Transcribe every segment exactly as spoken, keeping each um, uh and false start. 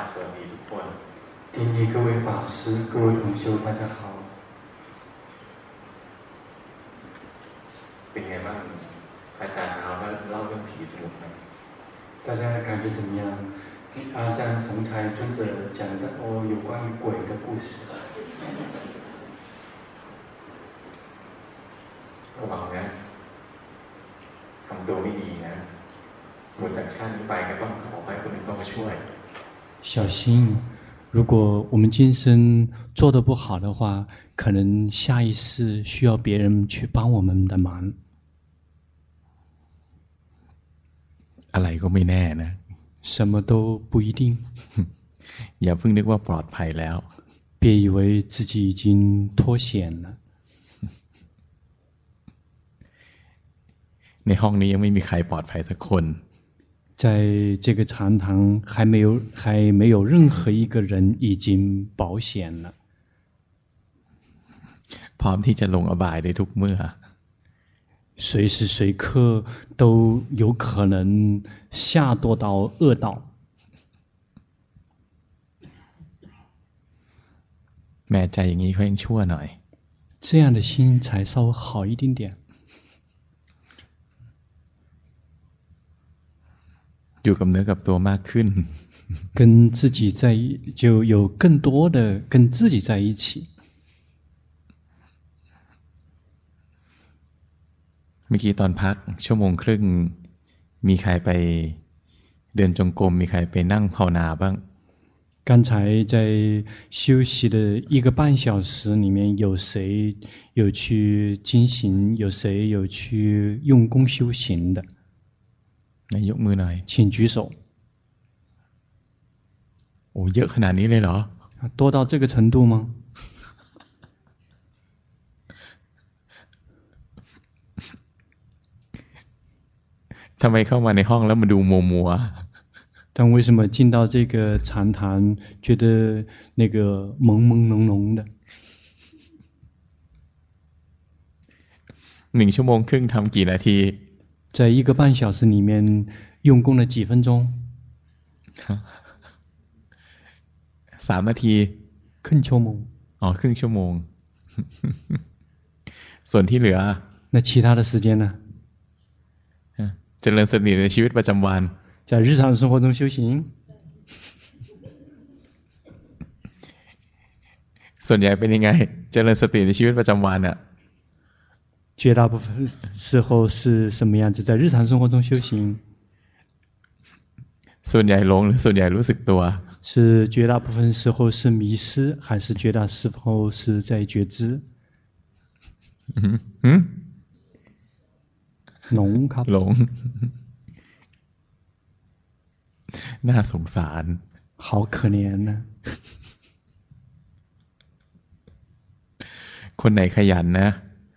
สวัสดีทุกคน顶礼各位法师、各位同修，大家好。 เป็นไงบ้างอาจารย์เอาเล่าเรื่องผีสนุกไหม大家感觉怎么样？阿赞崇才尊者讲的哦，有关于鬼的故事。 ระวังนะทำตัวไม่ดีนะหมดจากชาตินี้ไปก็ต้องขอให้คนอื่นเข้ามาช่วย小心，如果我们今生做得不好的话，可能下一世需要别人去帮我们的忙。 อะไรก็ไม่แน่นะ什么都不一定。 อย่าเพิ่งนึกว่าปลอดภัยแล้ว别以为自己已经脱险了。 ในห้องนี้ยังไม่มีใครปลอดภัยสักคน在这个禅堂还没有还没有任何一个人已经保险了。 พร้อมที่จะลงอบายได้ทุกเมื่อ随时随刻都有可能下堕到恶道。 แม้ใจอย่างนี้เขายังชั่วหน่อย这样的心才稍微好一点点。 อยู่กับเนื้อกับตัวมากขึ้น跟自己在就有更多的跟自己在一起。 เมื่อกี้ตอนพักชั่วโมงครึ่งมีใครไปเดินจงกรมมีใครไปนั่งภาวนาบ้าง刚才在休息的一个半小时里面，有谁有去精行？有谁有去用功修行的？ ยกมือหน่อย请举手。 โอ้เยอะขนาดนี้เลยเหรอ多到这个程度吗？ ทำไมเข้ามาในห้องแล้วมาดูมัวมัว但为什么进到这个禅堂觉得那个朦朦胧胧的？ หนึ่งชั่วโมงครึ่งทำกี่นาที在一个半小时里面用功了几分钟？ สามนาทีครึ่งชั่วโมงอ๋อครึ่งชั่วโมงส่วนที่เหลือ那其他的时间呢？ เจริญสติในชีวิตประจำวัน在日常生活中修行。 ส่วนใหญ่เป็นยังไงเจริญสติในชีวิตประจำวันอ่ะ绝大部分时候是什么样子？在日常生活中修行。 ส่วนใหญ่หลงหรือส่วนใหญ่รู้สึกตัว是绝大部分时候是迷失，还是绝大时候是在觉知？ 嗯嗯， หลงครับหลงน่าสงสาร好可怜นะคนไหนขยันนะ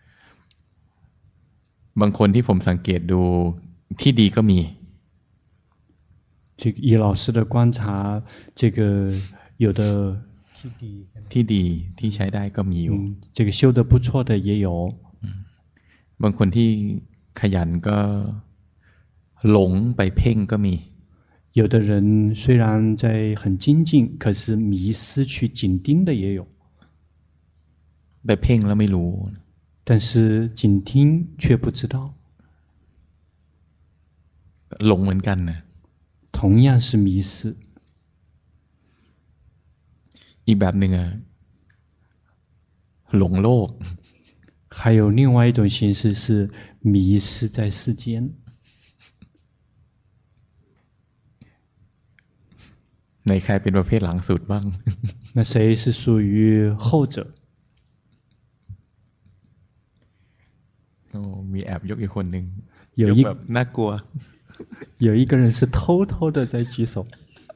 บางคนที่ผมสังเกตดูที่ดีก็มี这个以老师的观察，这个有的ที่ดีที่ใช้ได้ก็มีอยู่这个修得不错的也有บางคนที่ขยันก็หลงไปเพ่งก็มี有的人虽然在很精进，可是迷失去紧盯的也有ไปเพ่งแล้วไม่รู้但是紧听却不知道หลงเหมือนกันนะ同样是迷失อีกแบบหนึ่งอะหลงโลก还有另外一种形式是迷失在世间ในใครเป็นประเภทหลังสุดบ้าง那谁是属于后者โอ้มีแอบยกอีกคนหนึ่งยกแบบน่ากลัว有一个人是偷偷的在举手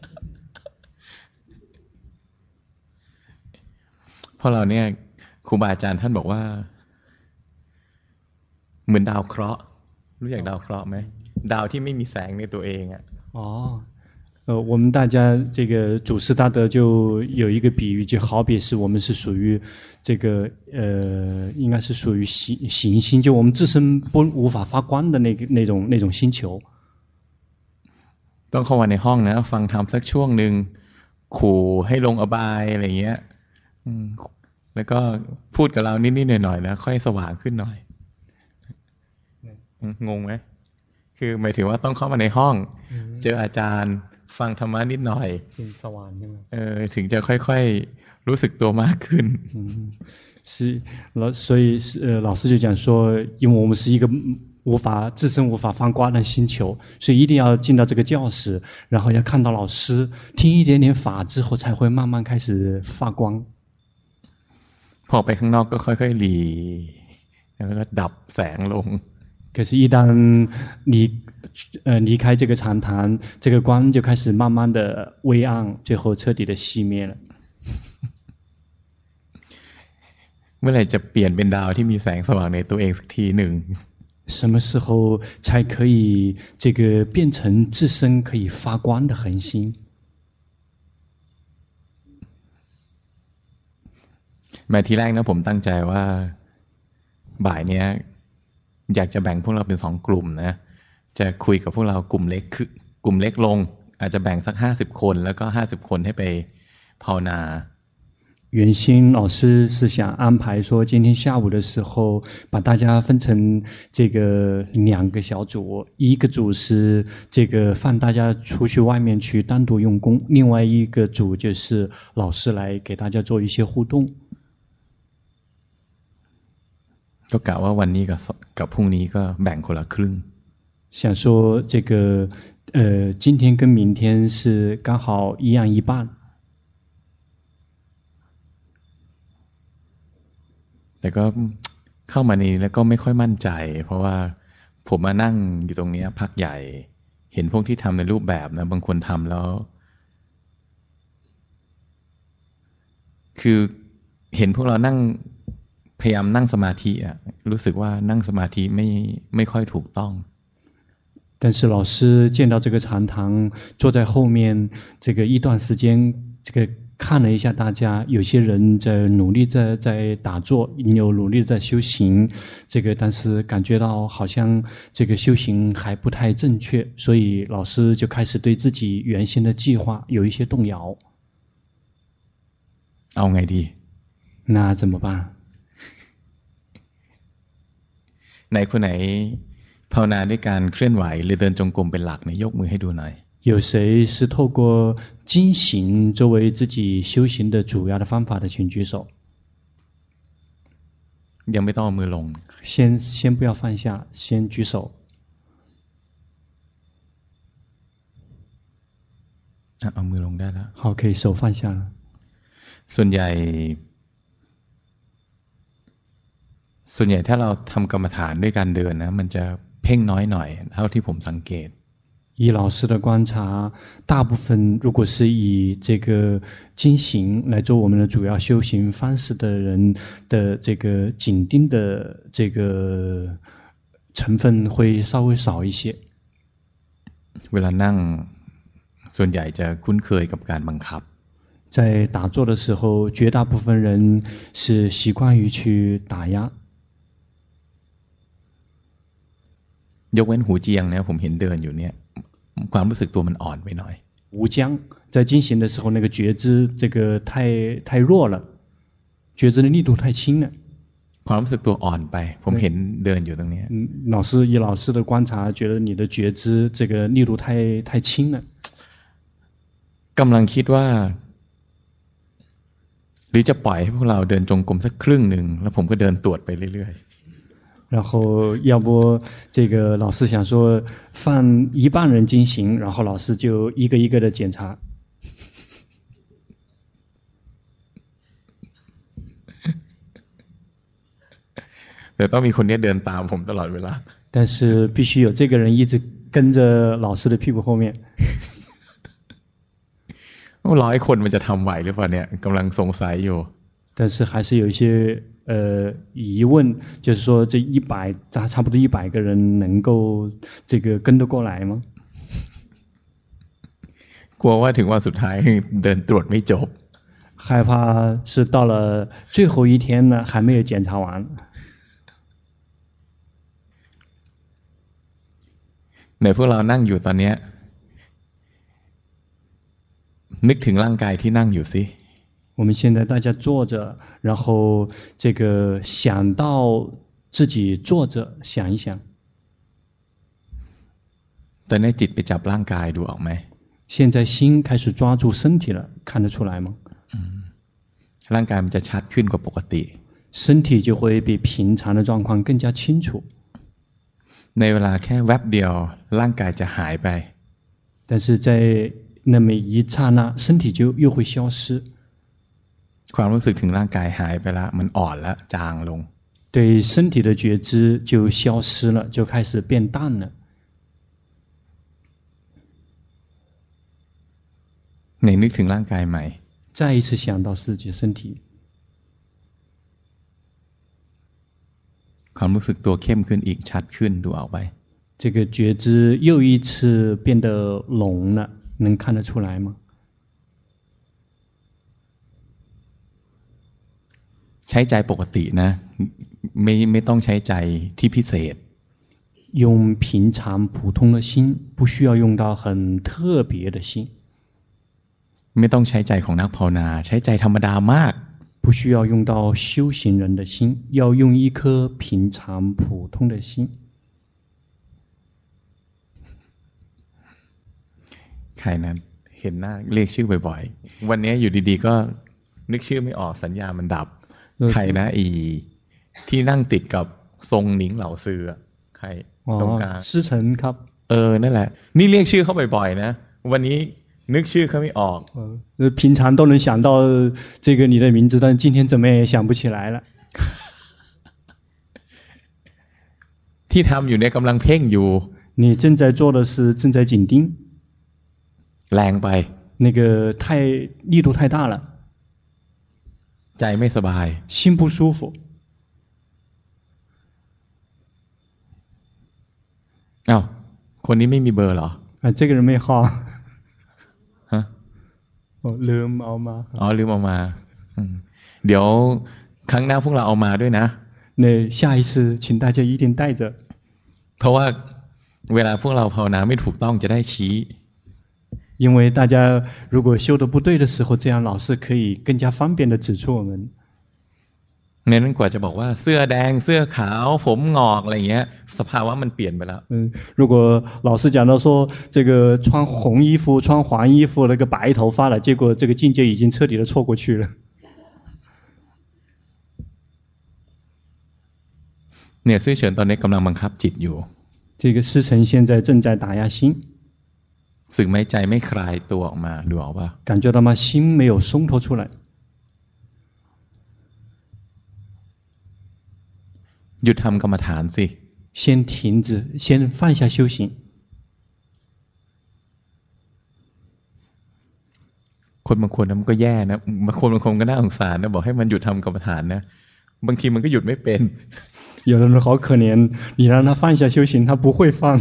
เพราะเราเนี่ยครูบาอาจารย์ท่านบอกว่าเหมือนดาวเคราะห์รู้จักดาวเคราะห์ไหมดาวที่ไม่มีแสงในตัวเองอ่ะอ๋อ呃，我们大家这个祖师大德就有一个比喻，就好比是我们是属于这个呃，应该是属于行行星，就我们自身不无法发光的那个那种那种星球。 ต้องเข้ามาในห้องนะฟังธรรมสักช่วงหนึ่งขู่ให้ลงอบายอะไรเงี้ยอืมแล้วก็พูดกับเรานิดๆหน่อยๆแล้วค่อยสว่างขึ้นหน่อยงงไหมคือหมายถึงว่าต้องเข้ามาในห้องเจออาจารย์ฟังธรรมะนิดหน่อยสว่างใช่ไหมเออถึงจะค่อยๆรู้สึกตัวมากขึ้น是老所以呃老师就讲说，因为我们是一个无法自身无法放光的星球，所以一定要进到这个教室，然后要看到老师，听一点点法之后，才会慢慢开始发光。 พอไปข้างนอกก็ค่อยๆหลีแล้วก็ดับแสงลง可是，一旦离呃离开这个禅堂，这个光就开始慢慢的微暗，最后彻底的熄灭了。 เมื่อไหร่จะเปลี่ยนเป็นดาวที่มีแสงสว่างในตัวเองสักทีหนึ่ง什么时候才可以这个变成自身可以发光的恒星？ มาทีแรกนะผมตั้งใจว่าบ่ายเนี้ยอยากจะแบ่งพวกเราเป็นสองกลุ่มนะจะคุยกับพวกเรากลุ่มเล็กคือกลุ่มเล็กลงอาจจะแบ่งสักห้าสิบคนแล้วก็ห้าสิบคนให้ไปภาวนา原先老师是想安排说，今天下午的时候把大家分成这个两个小组，一个组是这个放大家出去外面去单独用功，另外一个组就是老师来给大家做一些互动。 ก็กะว่าวันนี้กับกับพรุ่งนี้ก็แบ่งคนละครึ่ง想说这个呃，今天跟明天是刚好一样一半。 แต่ก็เข้ามานี้แล้วก็ไม่ค่อยมั่นใจเพราะว่าผมมานั่งอยู่ตรงนี้พักใหญ่เห็นพวกที่ทำในรูปแบบนะบางคนทำแล้วคือเห็นพวกเรานั่งพยายามนั่งสมาธิอ่ะรู้สึกว่านั่งสมาธิไม่ไม่ค่อยถูกต้อง但是老师见到这个禅堂，坐在后面这个一段时间，这个看了一下大家，有些人在努力在在打坐，有努力在修行，这个但是感觉到好像这个修行还不太正确，所以老师就开始对自己原先的计划有一些动摇。 เอาไงดี那怎么办？ ไหนคนไหนภาวนาด้วยการเคลื่อนไหวหรือเดินจงกรมเป็นหลักเนี่ยยกมือให้ดูหน่อย有谁是透过经行作为自己修行的主要的方法的，请举手。 ยังไม่ต้องเอามือลง先先不要放下，先举手。 เอามือลงได้แล้ว好，可以手放下了。 ส่วนใหญ่ส่วนใหญ่ถ้าเราทำกรรมฐานด้วยการเดินนะมันจะเพ่งน้อยหน่อยเท่าที่ผมสังเกต以老师的观察，大部分如果是以这个经行来做我们的主要修行方式的人的这个紧盯的这个成分会稍微少一些。 เวลานั่งส่วนใหญ่จะคุ้นเคยกับการบังคับ在打坐的时候，绝大部分人是习惯于去打压。 ยกเว้นหูเจียงเนี่ยผมเห็นเดินอยู่เนี่ยความรู้สึกตัวมันอ่อนไปหน่อย无疆在进行的时候，那个觉知这个太太弱了，觉知的力度太轻了。 ความรู้สึกตัวอ่อนไปผมเห็นเดินอยู่ตรงนี้嗯，老师以老师的观察，觉得你的觉知这个力度太太轻了。 กำลังคิดว่าหรือจะปล่อยให้พวกเราเดินจงกรมสักครึ่งหนึ่งแล้วผมก็เดินตรวจไปเรื่อย然后要不这个老师想说放一半人进行，然后老师就一个一个的检查。 แต่ต้องมีคนนี้เดินตามผมตลอดเวลา但是必须有这个人一直跟着老师的屁股后面。 ร้อยคนมันจะทำไหวหรือเปล่าเนี่ยกำลังสงสัยอยู่但是还是有一些呃疑问，就是说这一百差差不多一百个人能够这个跟得过来吗？ กลัวว่าถึงวันสุดท้ายเดินตรวจไม่จบ害怕是到了最后一天呢，还没有检查完。 ในพวกเรานั่งอยู่ตอนนี้นึกถึงร่างกายที่นั่งอยู่สิ我们现在大家坐着，然后这个想到自己坐着，想一想。 ตอนนี้จิตไปจับร่างกายดูออกไหม现在心开始抓住身体了，看得出来吗？ ร่างกายมันจะชัดขึ้นกว่าปกติ身体就会比平常的状况更加清楚。 ในเวลาแค่แวบเดียวร่างกายจะหายไป但是在那么一刹那，身体就又会消失。 ความรู้สึกถึงร่างกายหายไปแล้วมันอ่อนแล้วจางลง对身体的觉知就消失了，就开始变淡了。 ไหนนึกถึงร่างกายใหม่再一次想到自己的身体， ความรู้สึกตัวเข้มขึ้นอีกชัดขึ้นดูเอาไว้这个觉知又一次变得浓了，能看得出来吗？ ใช้ใจปกตินะไม่ไม่ต้องใช้ใจที่พิเศษ用平常普通的心，不需要用到很特别的心。 ไม่ต้องใช้ใจของนักภาวนาใช้ใจธรรมดามาก不需要用到修行人的心，要用一颗平常普通的心。 ใครนั้นเห็นหน้าเรียกชื่อบ่อยๆวันนี้อยู่ดีๆก็นึกชื่อไม่ออกสัญญามันดับใครนะอีที่นั่งติดกับทรงหนิงเหล่าซือใครตรงกลาง师承ครับเออนั่นแหละนี่เรียกชื่อเขาบ่อยๆนะวันนี้นึกชื่อเขาไม่ออก呃平常都能想到这个你的名字，但今天怎么也想不起来了。 ที่ทำอยู่เนี่ยกำลังเพ่งอยู่你正在做的是正在紧盯แรงไป那个太力度太大了ใจไม่สบาย心不舒服อ้าวคนนี้ไม่มีเบอร์เหรอ啊这个人没号ฮะอ๋อลืมเอามาอ๋อลืมเอามาเดี๋ยวครั้งหน้าพวกเราเอามาด้วยนะ那下一次请大家一定带着เพราะว่าเวลาพวกเราภาวนาไม่ถูกต้องจะได้ชี้因为大家如果修得不对的时候，这样老师可以更加方便的指出我们。 งั้นกว่าจะบอกว่าเสื้อแดงเสื้อขาวผมงอกอะไรเงี้ยสภาวะมันเปลี่ยนไปแล้ว嗯，如果老师讲到说这个穿红衣服、穿黄衣服那个白头发了，结果这个境界已经彻底的错过去了。 เนี่ยซื่อเฉินตอนนี้กำลังบังคับจิตอยู่这个师承现在正在打压心。 สึกไหมใจไม่คลายตัวออกมาดูออกป่ะ感觉到吗？心没有松脱出来。 หยุดทำกรรมฐานสิ先停止，先放下修行。 คนบางคนมันก็แย่นะบางคนบางคนก็น่าสงสารนะบอกให้มันหยุดทำกรรมฐานนะบางทีมันก็หยุดไม่เป็น有的人好可怜，你让他放下修行，他不会放。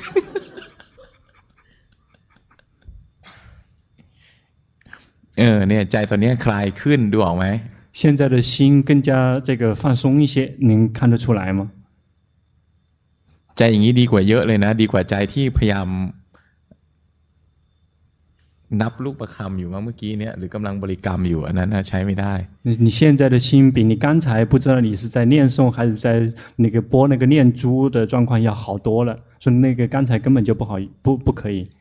เออเนี่ยใจตอนนี้คลายขึ้นดูออกไหม现在的心更加这个放松一些，您看得出来吗？ ใจอย่างนี้ดีกว่าเยอะเลยนะดีกว่าใจที่พยายามนับลูกประคำอยู่เมื่อกี้เนี่ยหรือกำลังบริกรรมอยู่อันนั้นใช้ไม่ได้你现在的心比你刚才不知道你是在念诵还是在那个播那个念珠的状况要好多了，所以那个刚才根本就不好，不不可以。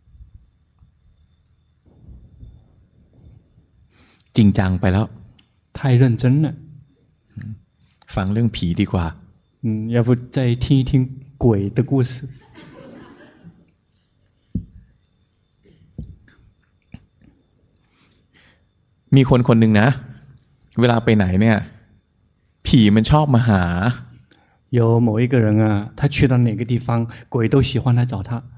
จริงจังไปแล้ว太认真了ฟังเรื่องผีดีกว่า嗯要不再听一听鬼的故事มีคนคนหนึ่งนะเวลาไปไหนเนี่ยผีมันชอบมาหา有某一个人啊他去到哪个地方鬼都喜欢来找他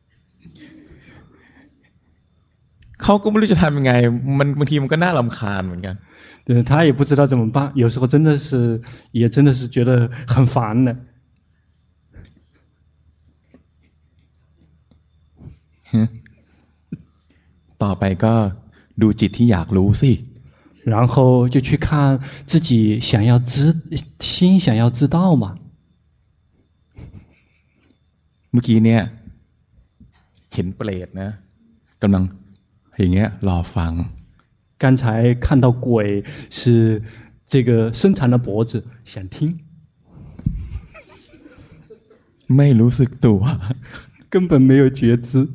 เขาก็ไม่รู้จะทำยังไงมันบางทีมันก็น่ารำคาญเหมือนกัน对他也不知道怎么办有时候真的是也真的是觉得很烦的ต่อไปก็ดูจิตที่อยากรู้สิ然后就去看自己想要知心想要知道嘛เมื่อกี้เนี่ยเห็นเปรตนะกำลังอย่างเงี้ยรอฟัง刚才看到鬼是这个伸长了脖子想听， ไม่รู้สึกตัว根本没有觉知。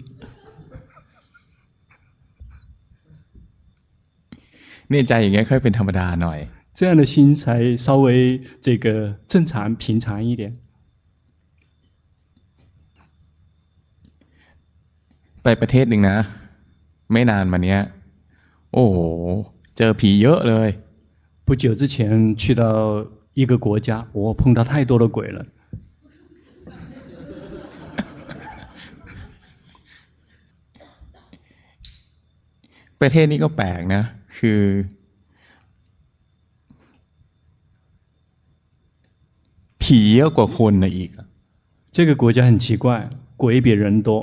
เนี่ยใจอย่างเงี้ยค่อยเป็นธรรมดาหน่อย这样的心才稍微这个正常平常一点。 ไปประเทศหนึ่งนะไม่นานมาเนี้ยโอ้โหเจอผีเยอะเลย不久之前去到一个国家，我碰到太多的鬼了。 ประเทศนี้ก็แปลกนะคือผีเยอะกว่าคนนะอีก这个国家很奇怪，鬼比人多。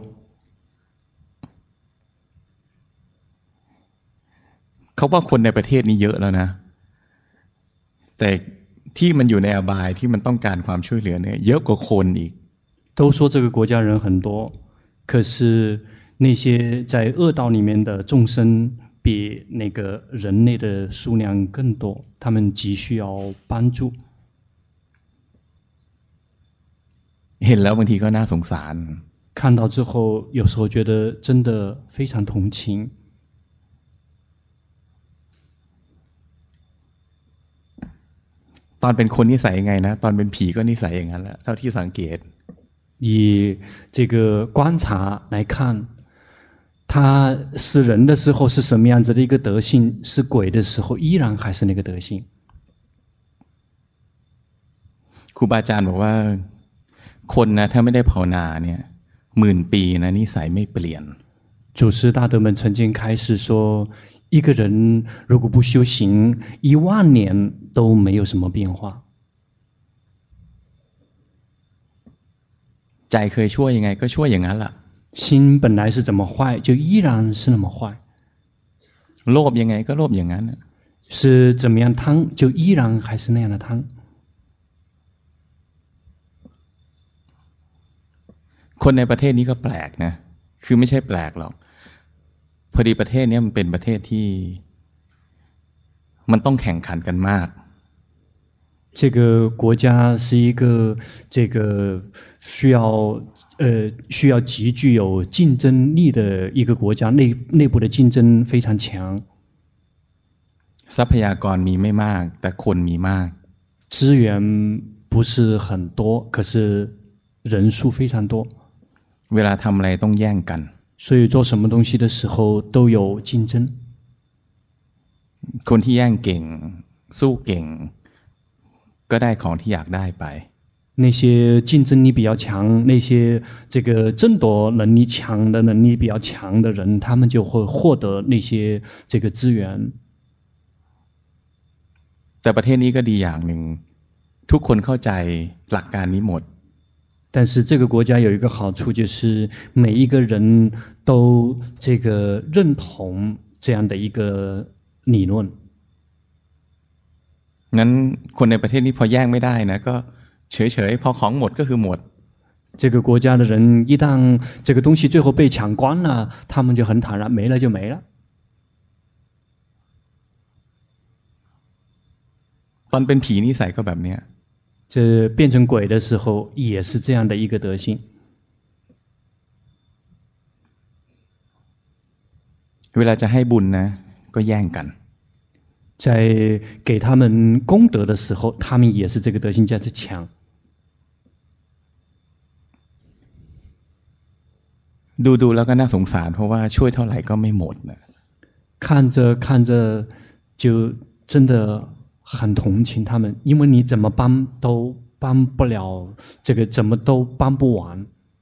เขาว่าคนในประเทศนี้เยอะแล้วนะแต่ที่มันอยู่ในอบายที่มันต้องการความช่วยเหลือเนี่ยเยอะกว่าคนอีก都说这个国家人很多，可是那些在恶道里面的众生比那个人类的数量更多，他们急需要帮助。 เห็นแล้วบางทีก็น่าสงสาร看到之后，有时候觉得真的非常同情。 ตอนเป็นคนนิสัยยังไงนะตอนเป็นผีก็นิสัยอย่างนั้นแหละเท่าที่สังเกต以这个观察来看，他是人的时候是什么样子的一个德性，是鬼的时候依然还是那个德性。 ครูบาอาจารย์บอกว่าคนนะถ้าไม่ได้ภาวนาเนี่ยหมื่นปีนะนิสัยไม่เปลี่ยน祖师大德们曾经开示说，一个人如果不修行，一万年都没有什么变化。 ใจเคยชั่วยังไงก็ชั่วอย่างนั้นล่ะ心本来是怎么坏，就依然是那么坏。 โลภยังไงก็โลภอย่างนั้น是怎么样贪，就依然还是那样的贪。 คนในประเทศนี้ก็แปลกนะคือไม่ใช่แปลกหรอกพอดีประเทศนี้มันเป็นประเทศที่มันต้องแข่งขันกันมาก这个国家是一个这个需要呃需要极具有竞争力的一个国家，内内部的竞争非常强。 ทรัพยากรมีไม่มากแต่คนมีมาก资源不是很多，可是人数非常多。 เวลาทำอะไรต้องแย่งกัน所以做什么东西的时候都有竞争。 คนที่แย่งเก่งสู้เก่งก็ได้ของที่อยากได้ไป那些竞争力比较强，那些这个争夺能力强的能力比较强的人，他们就会获得那些这个资源。 แต่ประเทศนี้ก็ดีอย่างหนึ่งทุกคนเข้าใจหลักการนี้หมด但是这个国家有一个好处，就是每一个人都这个认同这样的一个理论。 งั้นคนในประเทศนี้พอแย่งไม่ได้นะก็เฉยๆพอของหมดก็คือหมด这个国家的人一旦这个东西最后被抢光了，他们就很坦然，没了就没了。 ตอนเป็นผีนิสัยก็แบบเนี้ย这变成鬼的时候也是这样的一个德性。 เวลาจะให้บุญนะก็แย่งกัน在给他们功德的时候，他们也是这个德性价值强。 ดูๆแล้วก็น่าสงสารเพราะว่าช่วยเท่าไหร่ก็ไม่หมดนะ看着看着就真的很同情他们，因为你怎么帮都帮不了，这个怎么都帮不完。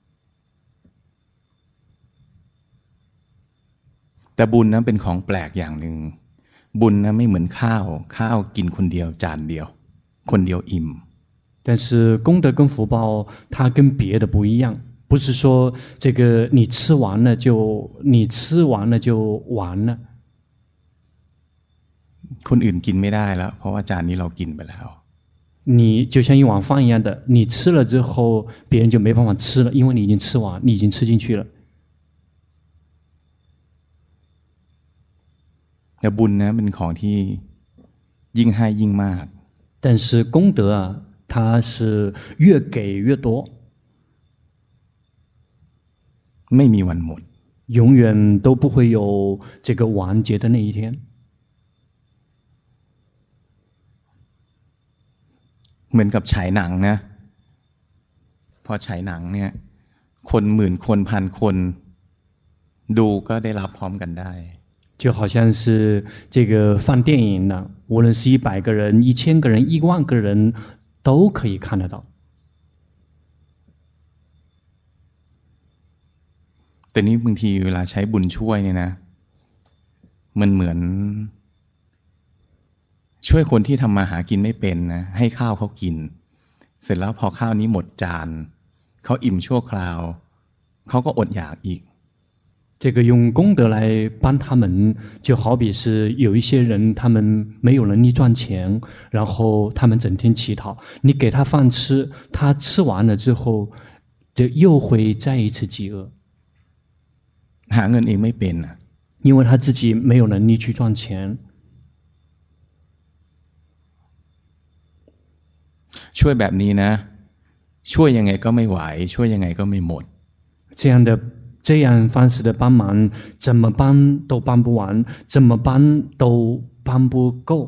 แต่บุญนั้นเป็นของแปลกอย่างหนึ่งบุญนั้นไม่เหมือนข้าวข้าวกินคนเดียวจานเดียวคนเดียวอิ่ม但是功德跟福报，它跟别的不一样，不是说这个你吃完了就你吃完了就完了。 คนอื่นกินไม่ได้แล้วเพราะว่าจานนี้เรากินไปแล้ว你就像一碗饭一样的，你吃了之后，别人就没办法吃了，因为你已经吃完，你已经吃进去了。 แต่บุญนะเป็นของที่ยิ่งให้ยิ่งมาก但是功德啊，它是越给越多， ไม่มีวันหมด永远都不会有这个完结的那一天。 เหมือนกับฉายหนังนะพอฉายหนังเนี่ยคนหมื่นคนพันคนดูก็ได้รับพร้อมกันได้就好像是这个放电影呢，无论是一百个人、一千个人、一万个人都可以看得到。 แต่นี้บางทีเวลาใช้บุญช่วยเนี่ยนะมันเหมือนช่วยคนที่ทำมาหากินไม่เป็นนะให้ข้าวเขากินเสร็จแล้วพอข้าวนี้หมดจานเขาอิ่มชั่วคราวเขาก็อดอยากอีก这个用功德来帮他们，就好比是有一些人他们没有能力赚钱，然后他们整天乞讨，你给他饭吃，他吃完了之后，就又会再一次饥饿。 หาเงินเองไม่เป็นอ่ะ因为他自己没有能力去赚钱。 ช่วยแบบนี้นะช่วยยังไงก็ไม่ไหวช่วยยังไงก็ไม่หมด这样的这样方式的帮忙，怎么帮都帮不完，怎么帮都帮不够。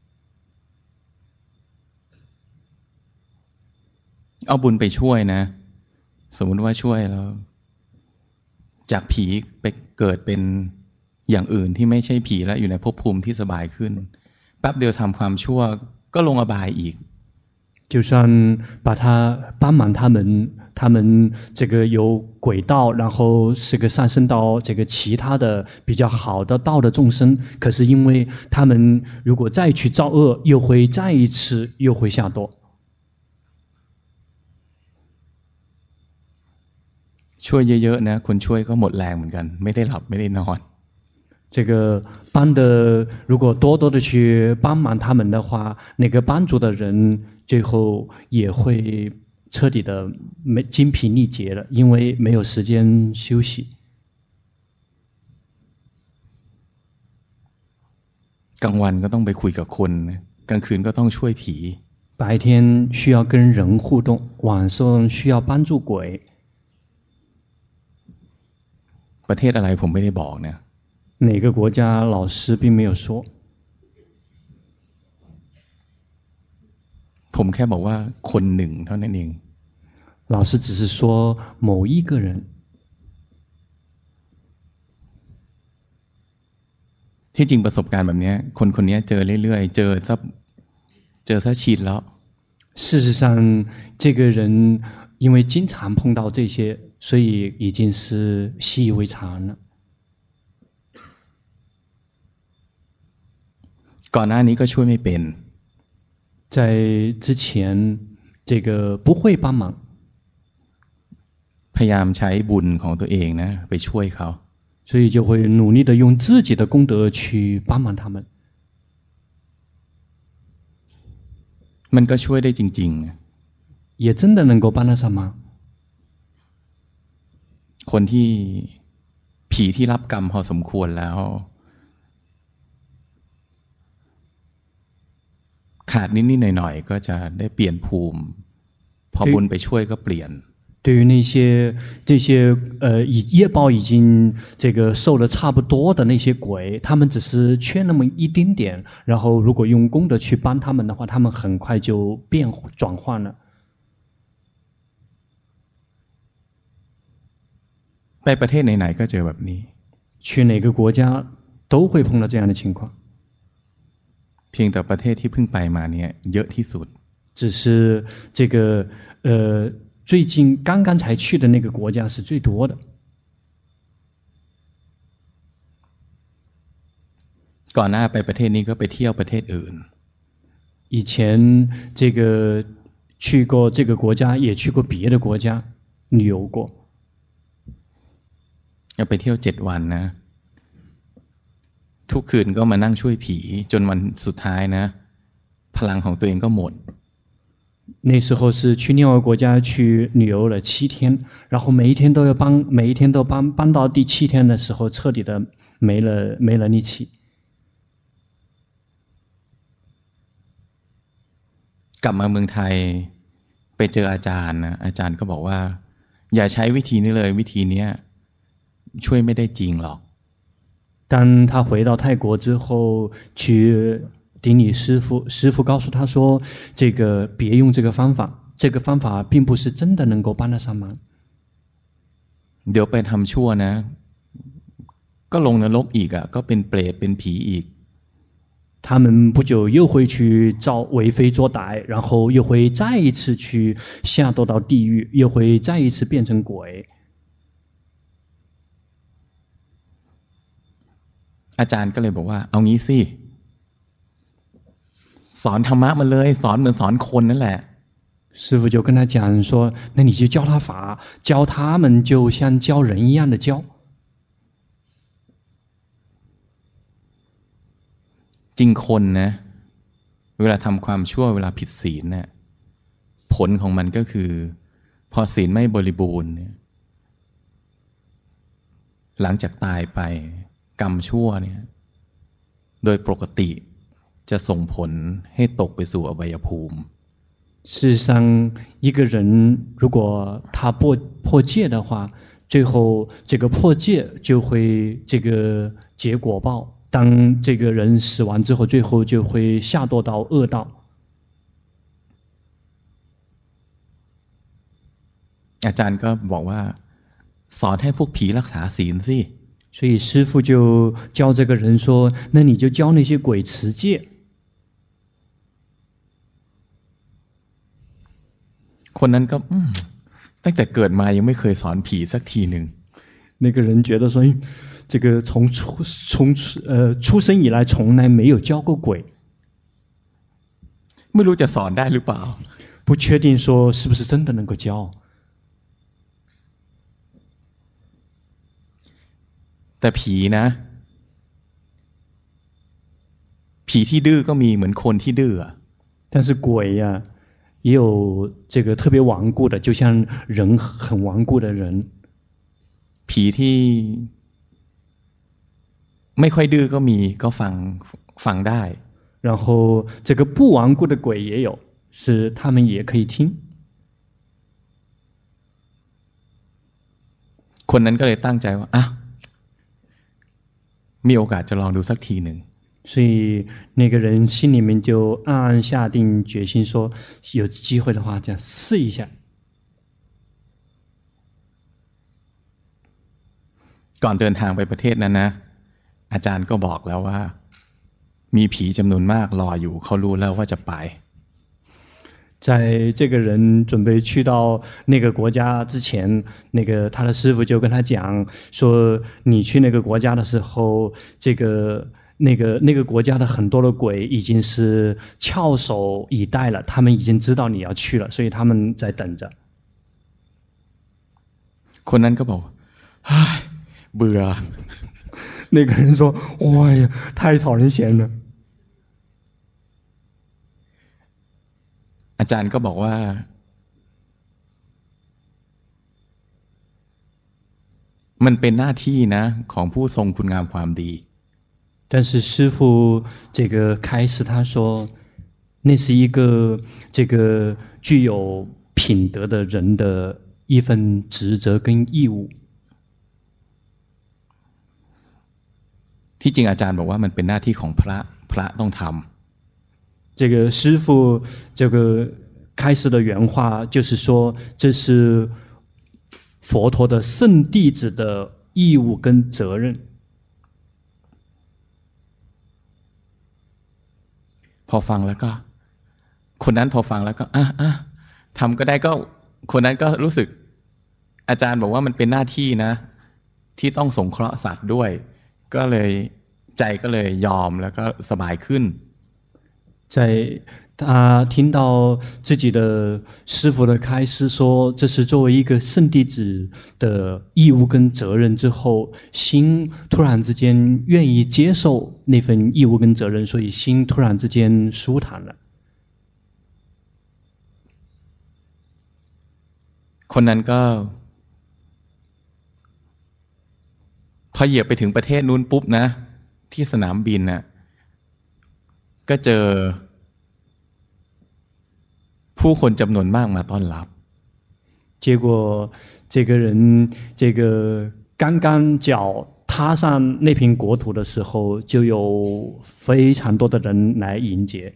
เอาบุญไปช่วยนะสมมติว่าช่วยแล้วจากผีไปเกิดเป็นอย่างอื่นที่ไม่ใช่ผีแล้วอยู่ในภพภูมิที่สบายขึ้นแป๊บเดียวทำความชั่วก็ลงอบายอีก就算把他帮忙他们他们这个有轨道，然后这个上升到这个其他的比较好的道的众生，可是因为他们如果再去造恶，又会再一次又会下堕。 ช่วยเยอะๆนะคนช่วยก็หมดแรงเหมือนกันไม่ได้หลับไม่ได้นอน这个帮的如果多多的去帮忙他们的话，那个帮助的人最后也会彻底的没精疲力竭了，因为没有时间休息。 กลางวันก็ต้องไปคุยกับคนกลางคืนก็ต้องช่วยผี白天需要跟人互动，晚上需要帮助鬼。 ประเทศอะไรผมไม่ได้บอกนะ哪个国家老师并没有说ผมแค่บอกว่าคนหนึ่งเท่านั้นเอง老师只是说某一个人ที่จริงประสบการณ์แบบนี้คนคนนี้เจอเรื่อยๆเจอซะเจอซะชินแล้ว事实上这个人因为经常碰到这些所以已经是习以为常了ก่อนหน้านี้ก็ช่วยไม่เป็น在之前这个不会帮忙พยายามใช้บุญของตัวเองนะไปช่วยเขา所以就会努力的用自己的功德去帮忙他们มันก็ช่วยได้จริงๆ也真的能够帮得上忙คนที่ผีที่รับกรรมพอสมควรแล้วขาดนิดๆหน่อยๆก็จะได้เปลี่ยนภูมิพอบุญไปช่วยก็เปลี่ยน对于那些这些呃以业报已经这个受了差不多的那些鬼，他们只是缺那么一丁点，然后如果用功德去帮他们的话，他们很快就变转换了。 ไปประเทศไหนๆก็เจอแบบนี้去哪个国家都会碰到这样的情况。 เพียงแต่ประเทศที่เพิ่งไปมาเนี่ยเยอะที่สุด只是这个呃最近刚刚才去的那个国家是最多的。 ก่อนหน้าไปประเทศนี้ก็ไปเที่ยวประเทศอื่น以前这个去过这个国家，也去过别的国家旅游过。 ไปเที่ยวเจ็ดวันนะทุกคืนก็มานั่งช่วยผีจนวันสุดท้ายนะพลังของตัวเองก็หมด那时候是去另外一个国家去旅游了七天，然后每一天都要帮，每一天都帮帮到第七天的时候，彻底的没了没了力气。 กลับมาเมืองไทยไปเจออาจารย์นะอาจารย์ก็บอกว่าอย่าใช้วิธีนี้เลยวิธีนี้ช่วยไม่ได้จริงหรอก当他回到泰国之后，去顶礼师父，师父告诉他说：“这个别用这个方法，这个方法并不是真的能够帮得上忙。” เดี๋ยวไปทำชั่วนะก็ลงนรกอีกอ่ะก็เป็นเปรตเป็นผีอีก他们不久又会去造为非作歹，然后又会再一次去下堕到地狱，又会再一次变成鬼。 อาจารย์ก็เลยบอกว่าเอางี้สิสอนธรรมะมาเลยสอนเหมือนสอนคนนั่นแหละ师父就跟他讲说，那你就教他法，教他们就像教人一样的教。 จริงคนนะเวลาทำความชั่วเวลาผิดศีลเนี่ยผลของมันก็คือพอศีลไม่บริบูรณ์เนี่ยหลังจากตายไปกรรมชั่วเนี่ยโดยปกติจะส่งผลให้ตกไปสู่อบายภูมิ事实上，一个人如果他破破戒的话，最后这个破戒就会这个结果报。当这个人死完之后，最后就会下堕到恶道。 อาจารย์ก็บอกว่าสอนให้พวกผีรักษาศีลสิ所以师父就教这个人说：“那你就教那些鬼持戒。” คนนั้นก็ตั้งแต่เกิดมายังไม่เคยสอนผีสักทีหนึ่ง那个人觉得说，这个从出从呃出生以来从来没有教过鬼， ไม่รู้จะสอนได้หรือเปล่า不确定说是不是真的能够教。 แต่ผีนะผีที่ดื้อก็มีเหมือนคนที่ดื้อ但是鬼呀、啊。也有这个特别顽固的，就像人很顽固的人。 ผีที่ไม่ค่อยดื้อก็มีก็ฟังฟังได้然后这个不顽固的鬼也有，是他们也可以听。 คนนั้นก็เลยตั้งใจว่าอ่ะมีโอกาสจะลองดูสักทีหนึ่ง所以那个人心里面就暗暗下定决心说，有机会的话这样试一下。 ก่อนเดินทางไปประเทศนั้นนะอาจารย์ก็บอกแล้วว่ามีผีจำนวนมากรออยู่เขารู้แล้วว่าจะไป在这个人准备去到那个国家之前，那个他的师父就跟他讲说，你去那个国家的时候，这个那个那个国家的很多的鬼已经是翘首以待了，他们已经知道你要去了，所以他们在等着。 คนนั้นก็บอกเฮ้ยเบื่อ那个人说：“哎呀，太讨人嫌了。” อาจารย์ก็บอกว่ามันเป็นหน้าที่นะของผู้ทรงคุณงามความดี但是师父这个开始他说，那是一个这个具有品德的人的一份职责跟义务。 ที่จริงอาจารย์บอกว่ามันเป็นหน้าที่ของพระพระต้องทำ这个师父这个开始的原话就是说，这是佛陀的圣弟子的义务跟责任。 พอฟังแล้วก็คนนั้นพอฟังแล้วก็อ่ะอ่ะทำก็ได้ก็คนนั้นก็รู้สึกอาจารย์บอกว่ามันเป็นหน้าที่นะที่ต้องสงเคราะห์สัตว์ด้วยก็เลยใจก็เลยยอมแล้วก็สบายขึ้น在他听到自己的师父的开示说这是作为一个圣弟子的义务跟责任之后，心突然之间愿意接受那份义务跟责任，所以心突然之间舒坦了。 คนนั้นก็พอเหยียบไปถึงประเทศนู้นปุ๊บนะที่สนามบินน่ะก็เจอผู้คนจำนวนมากมาต้อนรับ结果这个人这个刚刚脚踏上那片国土的时候，就有非常多的人来迎接。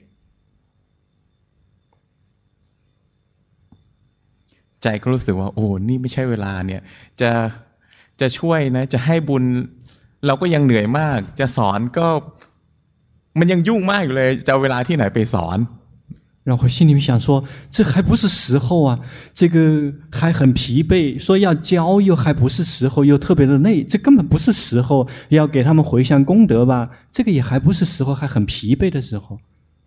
ใจก็รู้สึกว่าโอ้นี่ไม่ใช่เวลาเนี่ยจะจะช่วยนะจะให้บุญเราก็ยังเหนื่อยมากจะสอนก็มันยังยุ่งมากอยู่เลยจะเอาเวลาที่ไหนไปสอน然后心里面想说，这还不是时候啊，这个还很疲惫，说要教又还不是时候，又特别的累，这根本不是时候，要给他们回向功德吧，这个也还不是时候，还很疲惫的时候。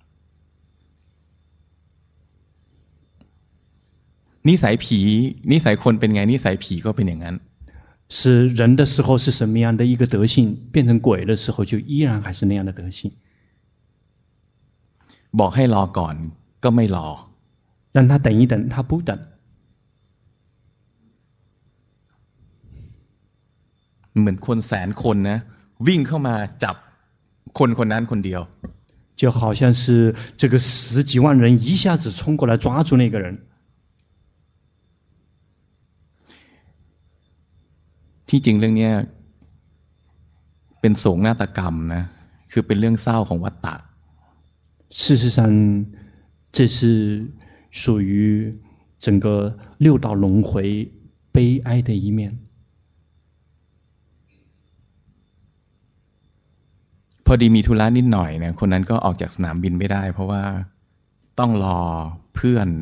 นิสัยผีนิสัยคนเป็นไงนิสัยผีก็เป็นอย่างนั้น是人的时候是什么样的一个德性，变成鬼的时候就依然还是那样的德性。 บอกให้รอก่อนก็ไม่รอ让他等一等，他不等。 เหมือนคนแสนคนนะวิ่งเข้ามาจับคนคนนั้นคนเดียว就好像是这个十几万人一下子冲过来抓住那个人。 ที่จริงเรื่องนี้เป็นโศกนาฏกรรมนะคือเป็นเรื่องเศร้าของวัฏฏะ事实上这是属于整个六道轮回悲哀的一面。 พอดีมีธุระนิดหน่อยเนี่ยคนนั้นก็ออกจากสนามบินไม่ได้เพราะว่าต้องรอเพื่อน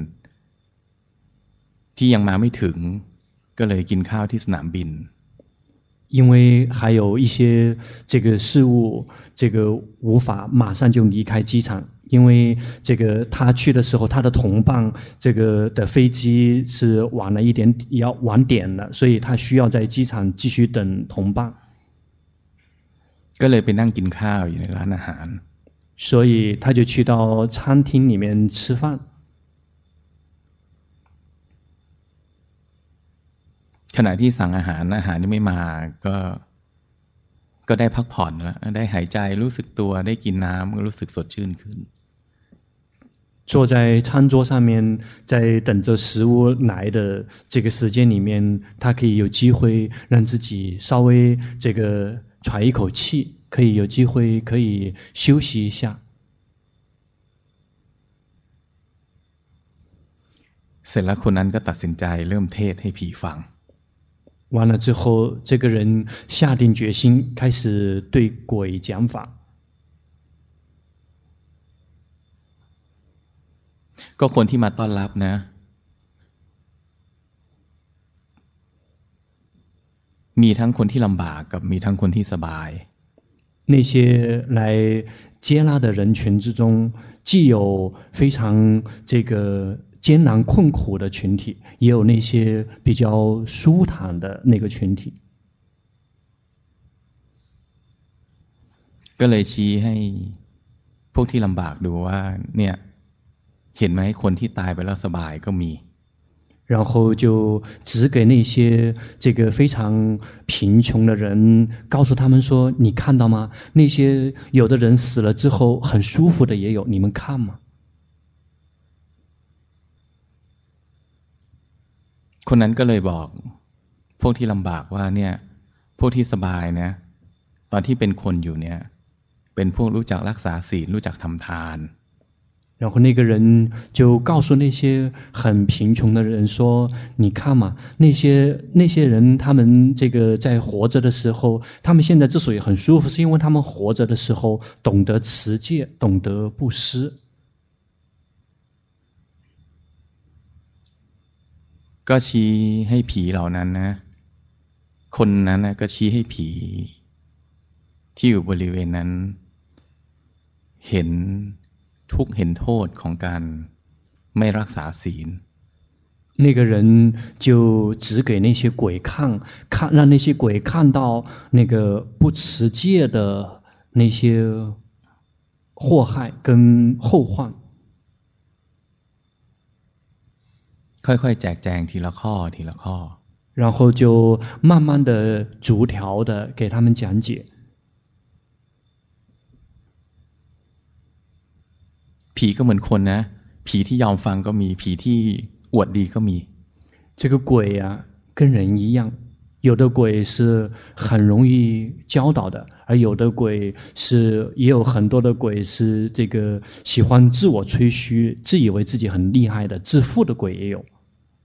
ที่ยังมาไม่ถึงก็เลยกินข้าวที่สนามบิน因为还有一些这个事物，这个无法马上就离开机场，因为这个他去的时候，他的同伴这个的飞机是晚了一点，要晚点了，所以他需要在机场继续等同伴。 ก็เลยไปนั่งกินข้าวอยู่ในร้านอาหาร所以他就去到餐厅里面吃饭。 ขณะที่สั่งอาหารอาหารนี่ไม่มาก็ก็ได้พักผ่อนแล้วได้หายใจรู้สึกตัวได้กินน้ำก็รู้สึกสดชื่นขึ้น坐在餐桌上面在等着食物来的这个时间里面，他可以有机会让自己稍微这个喘一口气，可以有机会可以休息一下。 เสร็จแล้วคนนั้นก็ตัดสินใจเริ่มเทศให้ผีฟัง完了之后，这个人下定决心，开始对鬼讲法。 ก็คนที่มาต้อนรับนะมีทั้งคนที่ลำบากกับมีทั้งคนที่สบาย那些来接纳的人群之中，既有非常这个艰难困苦的群体，也有那些比较舒坦的那个群体。 ก็เลยชี้ให้พวกที่ลำบากดูว่าเนี่ยเห็นไหมคนที่ตายไปแล้วสบายก็มี然后就指给那些这个非常贫穷的人，告诉他们说：“你看到吗？那些有的人死了之后很舒服的也有，你们看吗？” คนนั้นก็เลยบอกพวกที่ลำบากว่าเนี่ยพวกที่สบายนะตอนที่เป็นคนอยู่เนี่ยเป็นพวกรู้จักรักษาศีลรู้จักทำทาน然后那个人就告诉那些很贫穷的人说：“你看嘛，那些那些人，他们这个在活着的时候，他们现在之所以很舒服，是因为他们活着的时候懂得持戒，懂得布施。” ก็ชี้ให้ผีเหล่านั้นนะคนนั้นนะก็ชี้ให้ผีที่อยู่บริเวณนั้นเห็นทุกข์เห็นโทษของการไม่รักษาศีล那个人就指给那些鬼看，看让那些鬼看到那个不持戒的那些祸害跟后患。 ค่อยๆแจกแจงทีละข้อทีละข้อ然后就慢慢的逐条的给他们讲解ผีก็เหมือนคนนะผีที่ยอมฟังก็มีผีที่อวดดีก็มี这个鬼啊，跟人一样，有的鬼是很容易教导的，而有的鬼是也有很多的鬼是这个喜欢自我吹嘘、自以为自己很厉害的自负的鬼也有。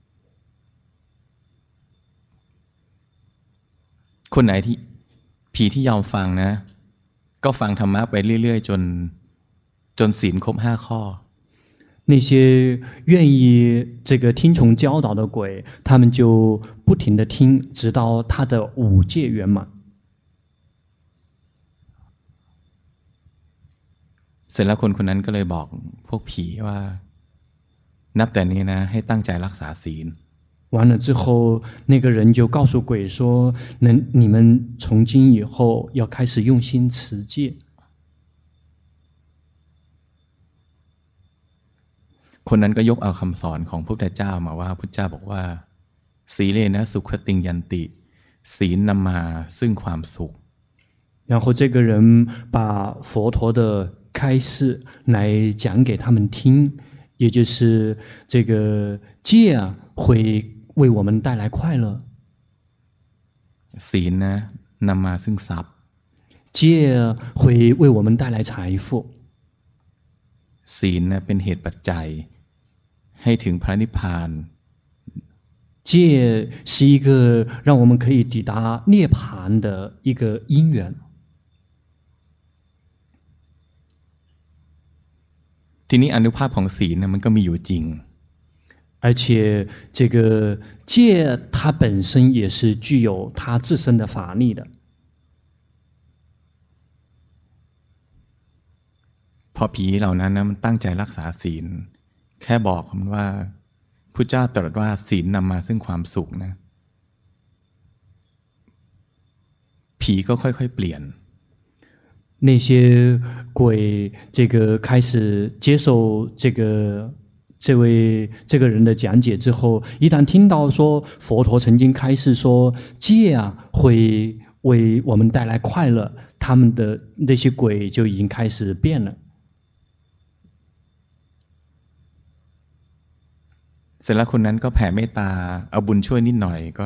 คนไหนที่ผีที่ยอมฟังนะก็ฟังธรรมะไปเรื่อยๆจนจนศีลครบห้าข้อ那些愿意这个听从教导的鬼，他们就不停的听，直到他的五戒圆满。 เสร็จแล้วคนคนนั้นก็เลยบอกพวกผีว่านับแต่นี้นะให้ตั้งใจรักษาศีล完了之后，那个人就告诉鬼说：“能，你们从今以后要开始用心持戒。” คนนั้นก็ยกเอาคำสอนของพระพุทธเจ้ามาว่าพุทธเจ้าบอกว่าสีเลนะสุขติงยันติศีลนำมาซึ่งความสุข然后这个人把佛陀的开示来讲给他们听，也就是这个戒啊会为我们带来快乐。 ศีลนะนำมาซึ่งทรัพย์戒会为我们带来财富。 ศีลนะเป็นเหตุปัจจัยให้ถึงพระนิพพาน戒是一个让我们可以抵达涅槃的一个因缘。 ทีนี้อนุภาพของศีลนะมันก็มีอยู่จริง而且这个戒它本身也是具有它自身的法力的。 พอผีเหล่านั้นนะมันตั้งใจรักษาศีลแค่บอกมันว่าพุทธเจ้าตรัสว่าศีลนำมาซึ่งความสุขนะผีก็ค่อยๆเปลี่ยน那些鬼这个开始接受这个这位这个人的讲解之后，一旦听到说佛陀曾经开示说戒啊会为我们带来快乐，他们的那些鬼就已经开始变了。 เสร็จแล้วคนนั้นก็แผ่เมตตาเอาบุญช่วยนิดหน่อยก็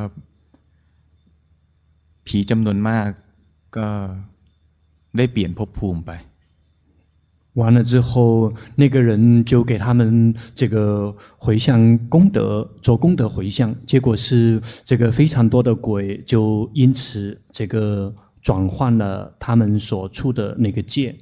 ผีจำนวนมากก็ได้เปลี่ยนภพภูมิไป完了之后，那个人就给他们这个回向功德，做功德回向，结果是这个非常多的鬼就因此这个转换了他们所处的那个界。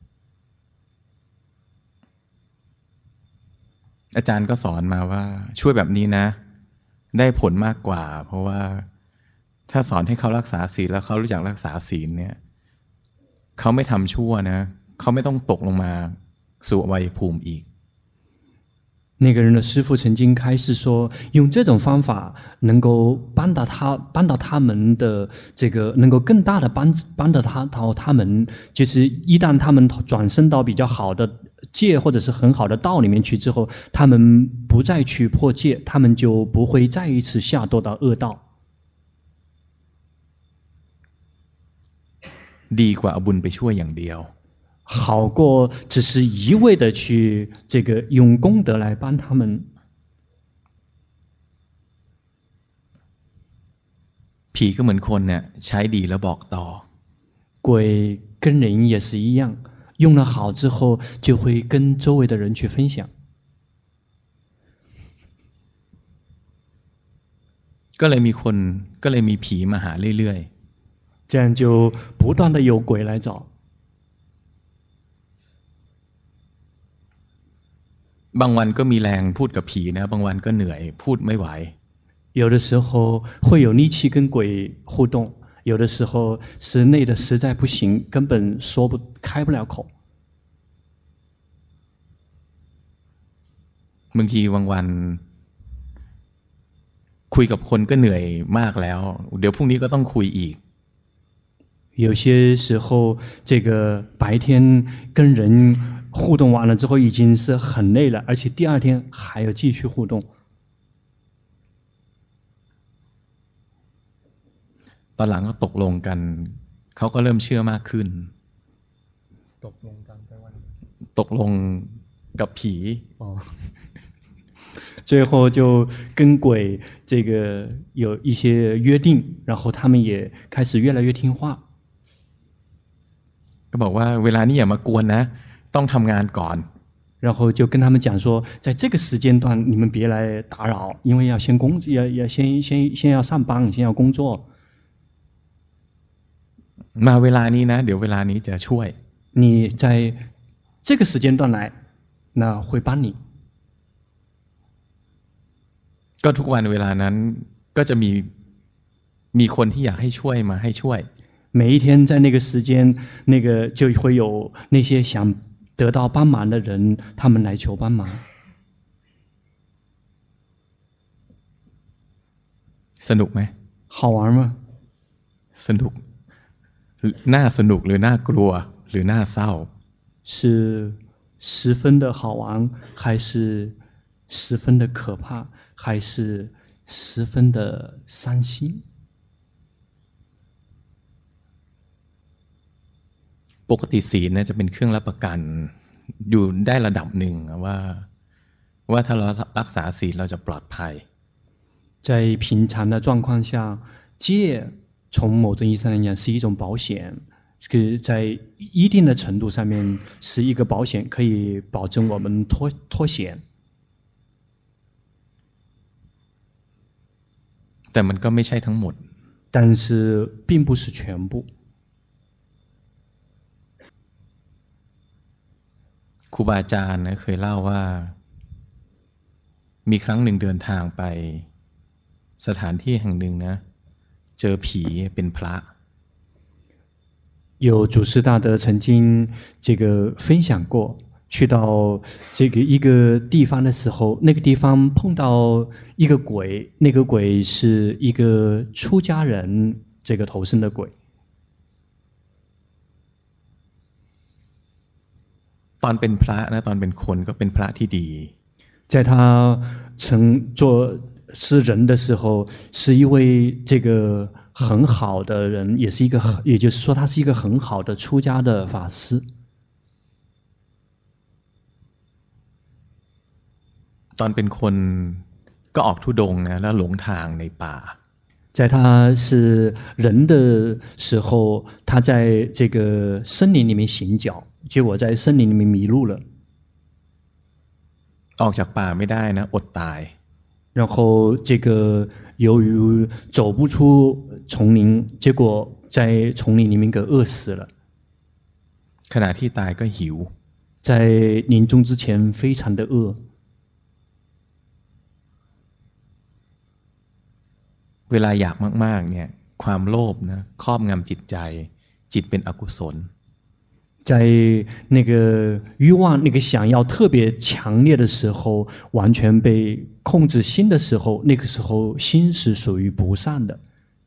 อาจารย์ก็สอนมาว่าช่วยแบบนี้นะได้ผลมากกว่าเพราะว่าถ้าสอนให้เขารักษาศีลแล้วเขารู้จักรักษาศีลเนี่ยเขาไม่ทำชั่วนะเขาไม่ต้องตกลงมาสู่อวัยภูมิอีก那个人的师父曾经开示说，用这种方法能够帮到他，帮到他们的这个，能够更大的帮帮到他到他们，就是一旦他们转生到比较好的戒或者是很好的道里面去之后，他们不再去破戒，他们就不会再一次下堕到恶道。 ดีกว่าเอาบุญไปช่วยอย่างเดียว好过只是一味的去这个用功德来帮他们。 ผีก็เหมือนคนเนี่ยใช้ดีแล้วบอกต่อ鬼跟人也是一样，用了好之后就会跟周围的人去分享。 ก็เลยมีคนก็เลยมีผีมาหาเรื่อยๆ这样就不断的有鬼来找。 บางวันก็มีแรงพูดกับผีนะบางวันก็เหนื่อยพูดไม่ไหว有的时候会有力气跟鬼互动，有的时候是累的实在不行，根本说不开不了口。 บางทีบางวันคุยกับคนก็เหนื่อยมากแล้วเดี๋ยวพรุ่งนี้ก็ต้องคุยอีก有些时候这个白天跟人互动完了之后已经是很累了，而且第二天还要继续互动。 ตอนหลังก็ตกลงกันเขาก็เริ่มเชื่อมากขึ้นตกลงกันแปลว่าตกลงกับผี哦，最后就跟鬼这个有一些约定，然后他们也开始越来越听话。 ก็บอกว่าเวลานี้อย่ามากวนนะต้องทำงานก่อน然后就跟他们讲说，在这个时间段你们别来打扰，因为要先工要要先先先要上班，先要工作。 มาเวลานี้นะเดี๋ยวเวลานี้จะช่วย你在这个时间段来，那会帮你。 ก็ทุกวันเวลานั้นก็จะมีมีคนที่อยากให้ช่วยมาให้ช่วย每一天在那个时间，那个就会有那些想得到帮忙的人，他们来求帮忙。 สนุกไหม好玩吗？ สนุกน่าสนุกหรือน่ากลัวหรือน่าเศร้า是十分的好玩，还是十分的可怕，还是十分的伤心？ ปกติศีลเนี่ยจะเป็นเครื่องรับประกันอยู่ได้ระดับหนึ่งว่าว่าถ้าเรารักษาศีลเราจะปลอดภัย在平常的状况下，戒从某种意义上来讲是一种保险，这个在一定的程度上面是一个保险，可以保证我们脱脱险。 แต่มันก็ไม่ใช่ทั้งหมด但是并不是全部。 ครูบาอาจารย์นะเคยเล่าว่ามีครั้งหนึ่งเดินทางไปสถานที่แห่งหนึ่งนะเจอผีเป็นพระ有祖师大德曾经这个分享过，去到这个一个地方的时候，那个地方碰到一个鬼，那个鬼是一个出家人这个投生的鬼。 ตอนเป็นพระนะตอนเป็นคนก็เป็นพระที่ดี在他曾做是人的时候，是一位这个很好的人，也是一个很，也就是说他是一个很好的出家的法师。 ตอนเป็นคนก็ออกธุดงค์นะแล้วหลงทางในป่า在他是人的时候，他在这个森林里面行脚，结果在森林里面迷路了。 ออกจากป่าไม่ได้นะอดตาย然后这个由于走不出丛林，结果在丛林里面给饿死了。 ขณะที่ตายก็หิว在临终之前非常的饿。 เวลาอยากมากๆเนี่ยความโลภนะครอบงำจิตใจจิตเป็นอกุศล在那个欲望、那个想要特别强烈的时候，完全被控制心的时候，那个时候心是属于不善的。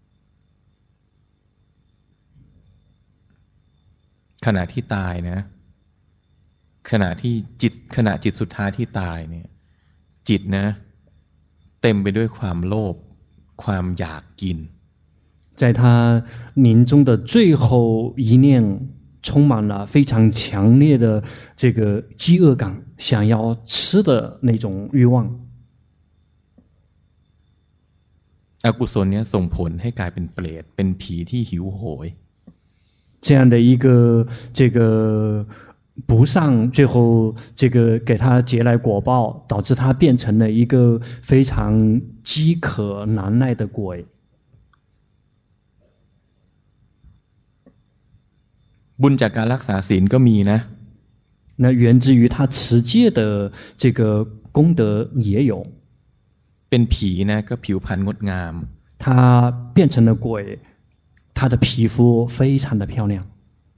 ขณะที่ตายนะขณะที่จิตขณะจิตสุดท้ายที่ตายเนี่ยจิตนะเต็มไปด้วยความโลภความอยากกิน在他临终的最后一念，充满了非常强烈的这个饥饿感，想要吃的那种欲望。 อกุศลเนี่ยส่งผลให้กลายเป็นเปรตเป็นผีที่หิวโหย这样的一个这个不善，最后这个给他结来果报，导致他变成了一个非常饥渴难耐的鬼。 บุญจากการรักษาศีลก็มีนะ那源自于他持戒的这个功德也有。 เป็นผีนะก็ผิวพรรณงดงาม他变成了鬼，他的皮肤非常的漂亮。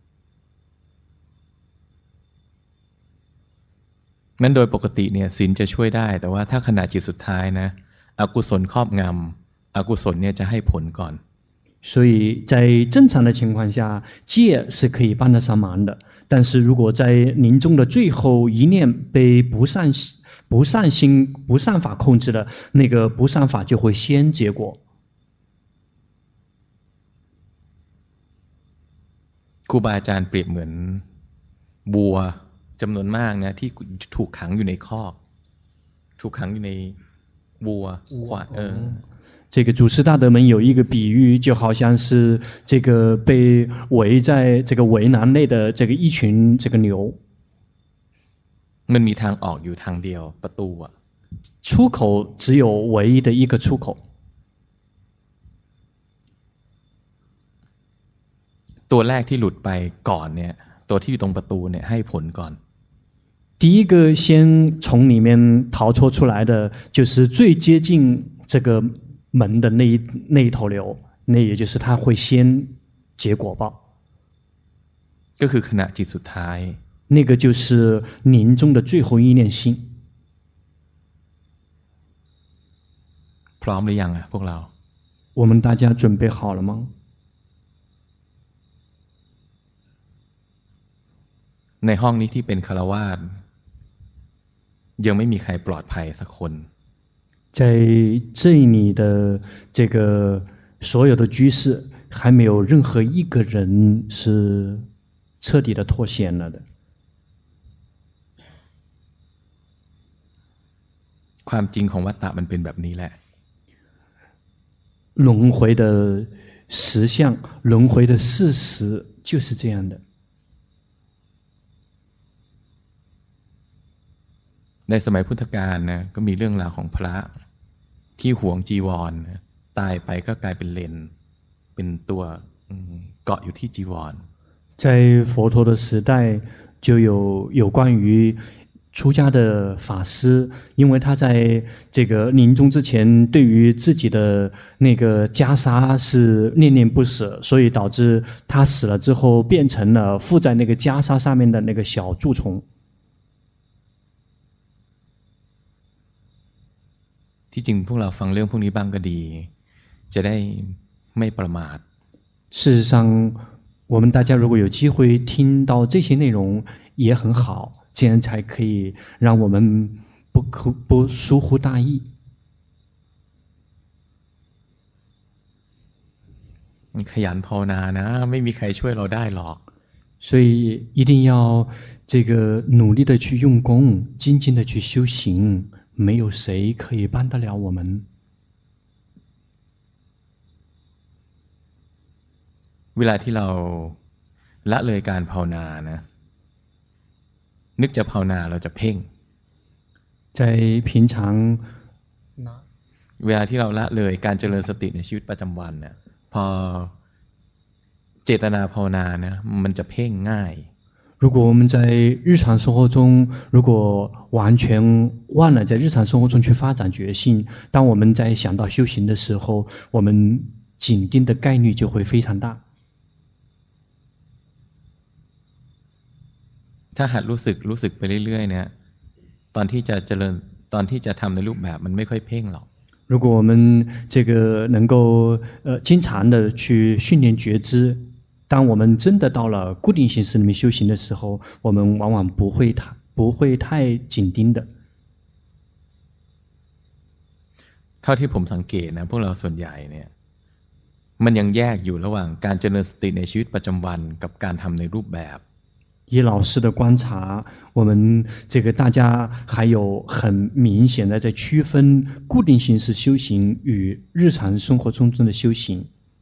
นั้นโดยปกติเนี่ยศีลจะช่วยได้แต่ว่าถ้าขณะจิตสุดท้ายนะอกุศลครอบงำอกุศลเนี่ยจะให้ผลก่อน所以在正常的情况下，戒是可以帮得上忙的。但是如果在临终的最后一念被不善不善心、不善法控制了，那个不善法就会先结果。 ครูบาอาจารย์เปรียบเหมือนบัวจำนวนมากนะที่ถูกขังอยู่ในคอกถูกขังอยู่ในวัวควายเออ这个祖师大德们有一个比喻，就好像是这个被围在这个围栏内的这个一群这个牛。 มันมีทางออกอยู่ทางเดียวประตูอ่ะ出口只有唯一的一个出口。 ตัวแรกที่หลุดไปก่อนเนี่ยตัวที่อยู่ตรงประตูเนี่ยให้ผลก่อน第一个先从里面逃脱出来的，就是最接近这个门的那一那一头牛，那也就是他会先结果报。 ก็คือขณะจิตสุดท้าย那个就是临终的最后一念心。 พร้อมหรือยังอ่ะพวกเรา我们大家准备好了吗？ ในห้องนี้ที่เป็นฆราวาสยังไม่มีใครปลอดภัยสักคน在这里的这个所有的居士，还没有任何一个人是彻底的脱险了的。 ความจริงของวัฏฏะมันเป็นแบบนี้แหละ轮回的实相，轮回的事实就是这样的。 ในสมัยพุทธกาลนะก็มีเรื่องราวของพระที่หวงจีวรนะตายไปก็กลายเป็นเลนเป็นตัวเกาะอยู่ที่จีวร在佛陀的时代就有有关于出家的法师，因为他在这个临终之前对于自己的那个袈裟是念念不舍，所以导致他死了之后变成了附在那个袈裟上面的那个小蛀虫。 ที่จริงพวกเราฟังเรื่องพวกนี้บ้างก็ดีจะได้ไม่ประมาท事实上我们大家如果有机会听到这些内容也很好，这样才可以让我们不不疏忽大意。 ขยันภาวนานะไม่มีใครช่วยเราได้หรอก所以一定要这个努力的去用功，精进的去修行，没有谁可以帮得了我们。 เวลาที่เราละเลยการภาวนานะนึกจะภาวนาเราจะเพ่ง在平常เวลาที่เราละเลยการเจริญสติในชีวิตประจำวันเนี่ยพอเจตนาภาวนานะมันจะเพ่งง่าย如果我们在日常生活中如果完全忘了在日常生活中去发展觉性，当我们在想到修行的时候，我们紧盯的概率就会非常大。 ถ้าหัดรู้สึกรู้สึกไปเรื่อยๆเนี่ยตอนที่จะเจริญตอนที่จะทำในรูปแบบมันไม่ค่อยเพ่งหรอก如果我们这个能够呃经常的去训练觉知，当我们真的到了固定形式里面修行的时候，我们往往不会太不会太紧盯的。 เท่าที่ผมสังเกตนะพวกเราส่วนใหญ่เนี่ยมันยังแยกอยู่ระหว่างการเจริญสติในชีวิตประจำวันกับการทำในรูปแบบ以老师的观察，我们这个大家还有很明显的在区分固定形式修行与日常生活中的修行。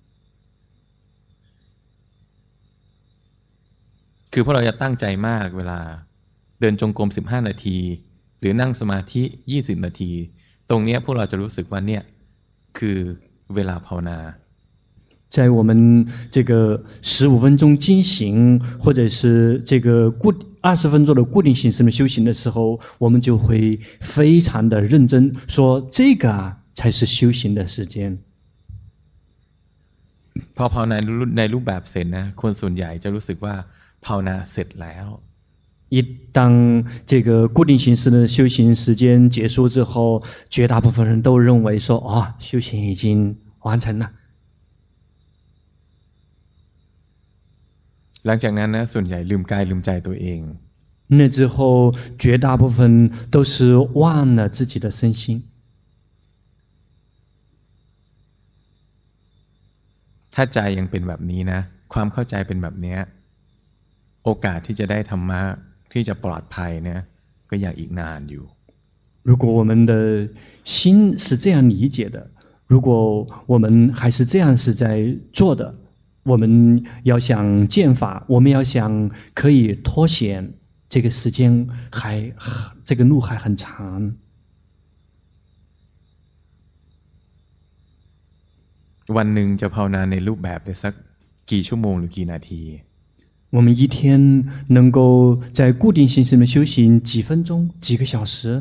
คือพวกเราจะตั้งใจมากเวลาเดินจงกรมสิบห้านาทีหรือนั่งสมาธิยี่สิบนาทีตรงนี้พวกเราจะรู้สึกว่าเนี่ยคือเวลาภาวนา在我们这个十五分钟精行，或者是这个固二十分钟的固定形式的修行的时候，我们就会非常的认真，说这个啊才是修行的时间。 พอภาวนาในรูปแบบเสร็จนะคนส่วนใหญ่จะรู้สึกว่าภาวนาเสร็จแล้ว一当这个固定形式的修行时间结束之后，绝大部分人都认为说，哦，修行已经完成了。 หลังจากนั้นนะส่วนใหญ่ลืมกายลืมใจตัวเอง那之后绝大部分都是忘了自己的身心ถ้าใจยังเป็นแบบนี้นะความเข้าใจเป็นแบบนี้โอกาสที่จะได้ธรรมะที่จะปลอดภัยเนี่ยก็ยังอีกนานอยู่如果我们的心是这样理解的，如果我们还是这样是在做的，我们要想见法，我们要想可以脱险，这个时间还这个路还很长。 วันหนึ่งจะภาวนาในรูปแบบได้สักกี่ชั่วโมงหรือกี่นาที我们一天能够在固定形式的修行几分钟、几个小时，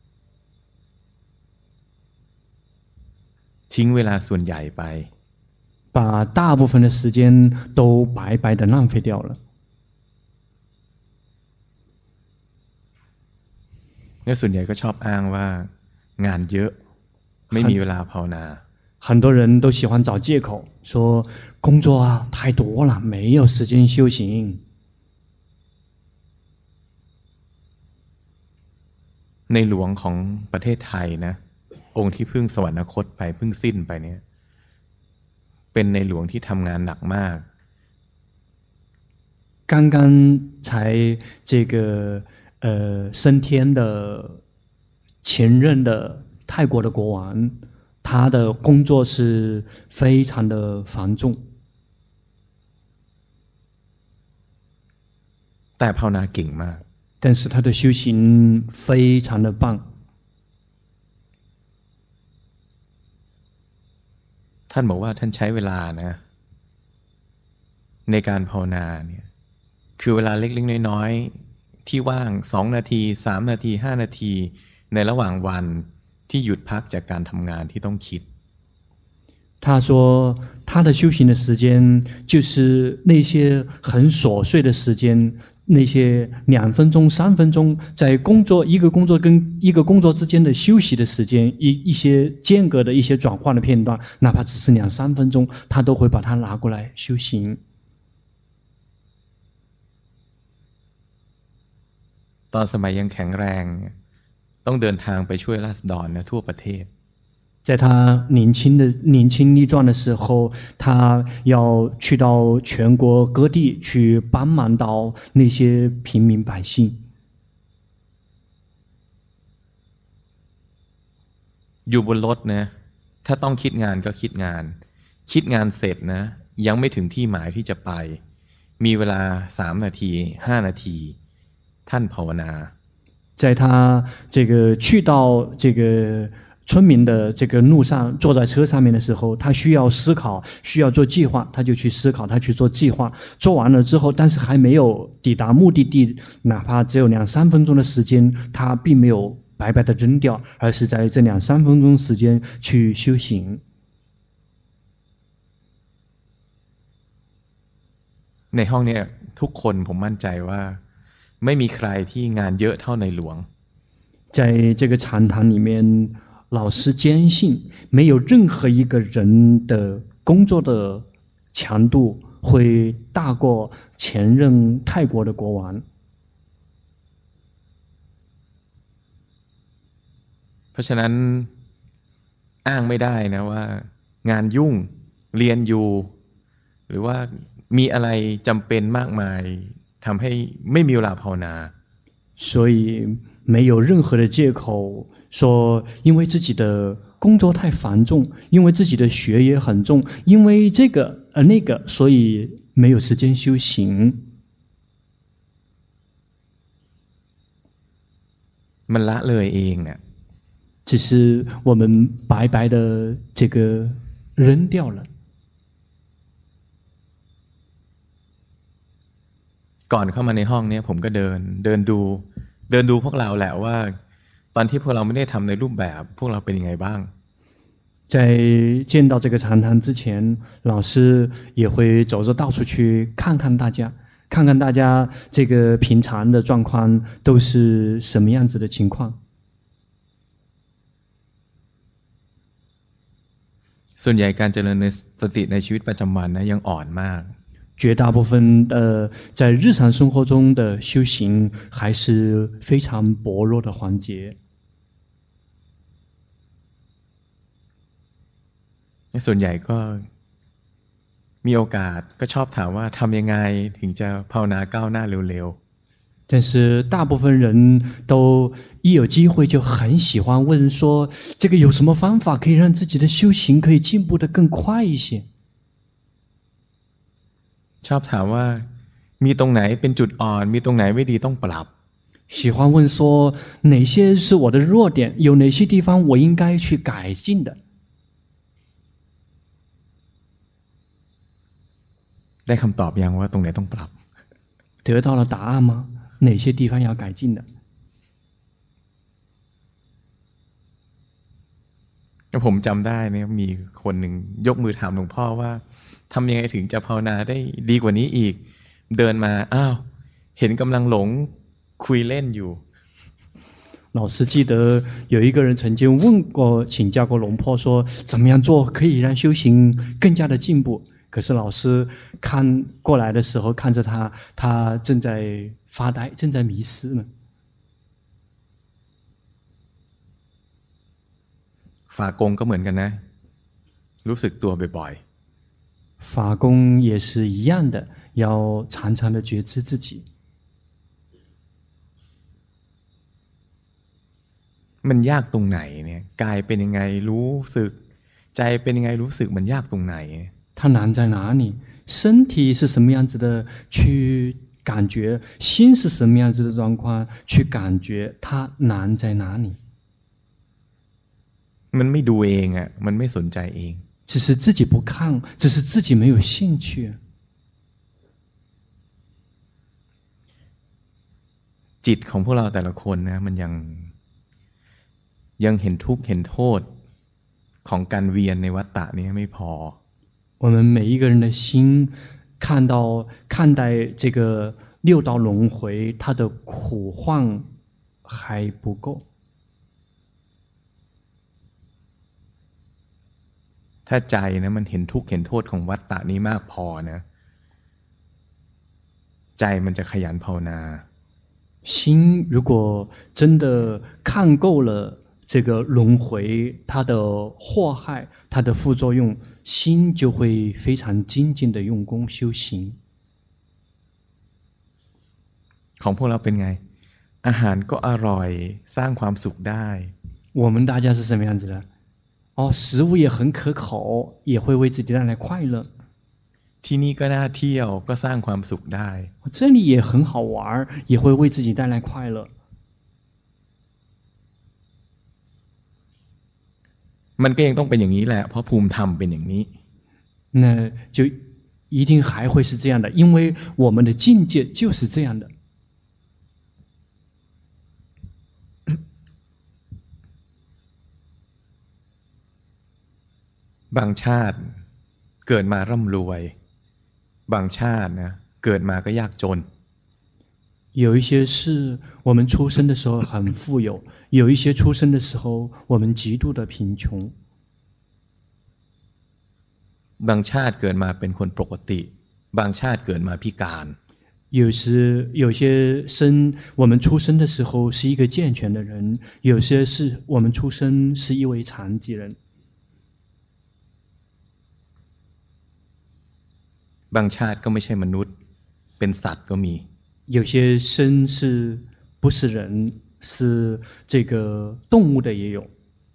ทิ้งเวลาส่วนใหญ่ไป把大部分的时间都白白的浪费掉了。 และส่วนใหญ่ก็ชอบอ้างว่างานเยอะไม่มีเวลาภาวนา很多人都喜欢找借口，说工作啊太多了，没有时间修行。 ในหลวงของประเทศไทยนะองค์ที่เพิ่งสวรรคตไปเพิ่งสิ้นไปเนี่ยเป็นในหลวงที่ทำงานหนักมาก刚刚才这个呃升天的前任的泰国的国王。他的工作是非常的繁重， แต่ภาวนาเก่งมาก但是他的修行非常的棒。 ท่านบอกว่าท่านใช้เวลานะในการภาวนาเนี่ยคือเวลาเล็กๆน้อยๆที่ว่างสองนาทีสามนาทีห้านาทีในระหว่างวันที่หยุดพักจากการทำงานที่ต้องคิด他说他的修行的时间就是那些很琐碎的时间，那些两分钟三分钟在工作一个工作跟一个工作之间的休息的时间，一一些间隔的一些转换的片段，哪怕只是两三分钟，他都会把它拿过来修行。 ตอนสมัยยังแข็งแรงต้องเดินทางไปช่วยราษฎรนะทั่วประเทศ在他年轻的年轻力壮的时候，他要去到全国各地去帮忙到那些平民百姓。 อยู่บนรถนะถ้าต้องคิดงานก็คิดงานคิดงานเสร็จนะยังไม่ถึงที่หมายที่จะไปมีเวลาสามนาทีห้านาทีท่านภาวนา在他这个去到这个村民的这个路上，坐在车上面的时候，他需要思考，需要做计划，他就去思考，他去做计划。做完了之后，但是还没有抵达目的地，哪怕只有两三分钟的时间，他并没有白白的扔掉，而是在这两三分钟时间去修行。 ในห้องนี้ทุกคนผมมั่นใจว่าไม่มีใครที่งานเยอะเท่าในหลวง在这个禅堂里面，老师坚信没有任何一个人的工作的强度会大过前任泰国的国王。 เพราะฉะนั้นอ้างไม่ได้นะว่างานยุ่งเรียนอยู่หรือว่ามีอะไรจำเป็นมากมายทำให้ไม่มีเวลาภาวนา所以没有任何的借口说因为自己的工作太繁重，因为自己的学业很重，因为这个呃那个，所以没有时间修行。 มันละเลยเองอ่ะ只是我们白白的这个扔掉了。 ก่อนเข้ามาในห้องนี้ผมก็เดินเดินดูเดินดูพวกเราแหละว่าตอนที่พวกเราไม่ได้ทำในรูปแบบพวกเราเป็นยังไงบ้าง在见到这个禅堂之前，老师也会走着到处去看看大家，看看大家这个平常的状况都是什么样子的情况。 ส่วนใหญ่การเจริญในสติในชีวิตประจำวันนะยังอ่อนมาก绝大部分呃在日常生活中的修行还是非常薄弱的环节。 ส่วนใหญ่ก็มีโอกาสก็ชอบถามว่าทำยังไงถึงจะภาวนาก้าวหน้าเร็วๆ但是大部分人都一有机会就很喜欢问说，这个有什么方法可以让自己的修行可以进步得更快一些？ ชอบถามว่ามีตรงไหนเป็นจุดอ่อนมีตรงไหนไม่ดีต้องปรับ喜欢问说哪些是我的弱点，有哪些地方我应该去改进的。 ได้คำตอบยังว่าตรงไหนต้องปรับ得到了答案吗？哪些地方要改进的？ ผมจำได้เนี่ยมีคนหนึ่งยกมือถามหลวงพ่อว่าทำยังไงถึงจะภาวนาได้ดีกว่านี้อีกเดินมาอ้าวเห็นกำลังหลงคุยเล่นอยู่老师记得有一个人曾经问过、请教过龙婆说，怎么样做可以让修行更加的进步？可是老师看过来的时候，看着他，他正在发呆，正在迷失呢。 ฝากงก็เหมือนกันนะรู้สึกตัวบ่อยๆ法功也是一样的，要常常的觉知自己。 มันยากตรงไหนเนี่ยกายเป็นยังไงรู้สึกใจเป็นยังไงรู้สึกมันยากตรงไหน它难在哪里？身体是什么样子的去感觉，心是什么样子的状况去感觉，它难在哪里？ มันไม่ดูเองอ่ะมันไม่สนใจเอง只是自己不看，只是自己没有兴趣。 จิตของพวกเราแต่ละคนนะมันยังยังเห็นทุกข์เห็นโทษของการเวียนในวัฏฏะนี้ไม่พอ我们每一个人的心看到看待这个六道轮回，它的苦患还不够。 ถ้าใจนะมันเห็นทุกข์เห็นโทษของวัฏฏะนี้มากพอนะใจมันจะขยันภาวนา心如果真的看够了这个轮回它的祸害，它的副作用，心就会非常精进的用功修行。 ของพวกเราเป็นไงอาหารก็อร่อยสร้างความสุขได้我们大家是什么样子的？哦，食物也很可口，也会为自己带来快乐。 ที่นี่ก็น่าเที่ยวก็สร้างความสุขได้这里也很好玩，也会为自己带来快乐。 มันก็ยังต้องเป็นอย่างนี้แหละเพราะภูมิธรรมเป็นอย่างนี้那就一定还会是这样的，因为我们的境界就是这样的。 บางชาติเกิดมาร่ำรวยบางชาตินะเกิดมาก็ยากจน有一些是我们出生的时候很富有，有一些出生的时候我们极度的贫穷。 บางชาติเกิดมาเป็นคนปกติบางชาติเกิดมาพิการ有时有些生我们出生的时候是一个健全的人，有些是我们出生是一位残疾人。 บางชาติก็ไม่ใช่มนุษย์เป็นสัตว์ก็มี有些生是不是人，是这个动物的也有。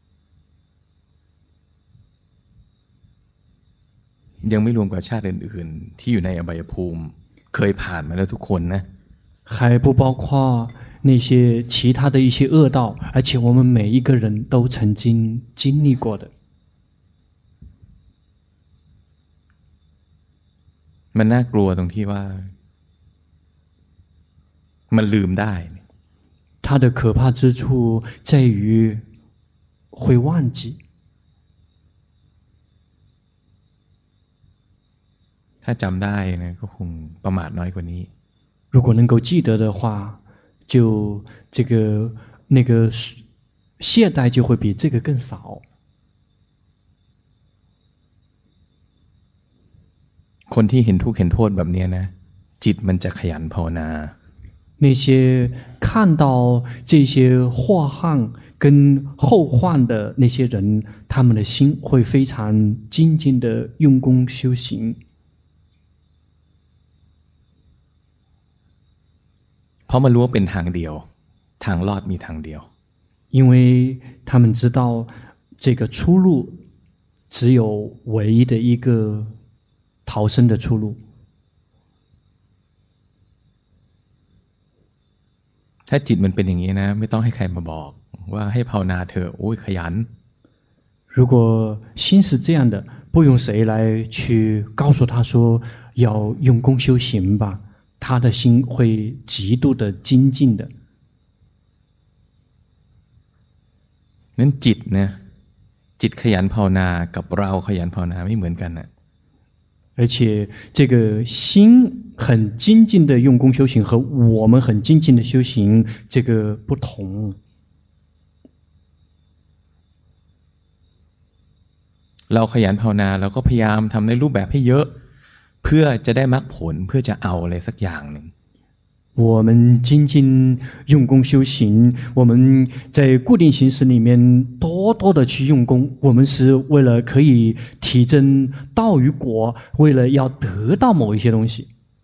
ยังไม่รวมกับชาติอื่นๆที่อยู่ในอบายภูมิเคยผ่านมาแล้วทุกคนนะ还不包括那些其他的一些恶道，而且我们每一个人都曾经经历过的。 มันน่ากลัวตรงที่ว่ามันลืมได้它的可怕之处在于会忘记。 ถ้าจำได้นะก็คงประมาทน้อยกว่านี้如果能够记得的话，就这个那个懈怠就会比这个更少。 คนที่เห็นทุกข์เห็นโทษแบบนี้นะจิตมันจะขยันภาวนา那些看到这些祸患跟后患的那些人，他们的心会非常精进的用功修行。 พอเพราะมันรู้ว่าเป็นทางเดียวทางรอดมีทางเดียว因为他们知道这个出路只有唯一的一个逃生的出路。 ถ้าจิตมันเป็นอย่างนี้นะไม่ต้องให้ใครมาบอกว่าให้ภาวนาเถอะโอ้ยขยัน如果心是这样的，不用谁来去告诉他说要用功修行吧，他的心会极度的精进的。 นั้นจิตนะจิตขยันภาวนากับเราขยันภาวนาไม่เหมือนกันนะ而且这个心很精进的用功修行和我们很精进的修行这个不同。 เราขยันภาวนาเราก็พยายามทำในรูปแบบให้เยอะเพื่อจะได้มรรคผลเพื่อจะเอาอะไรสักอย่างหนึ่ง我们精进用功修行，我们在固定形式里面多多的去用功，我们是为了可以提升道与果，为了要得到某一些东西。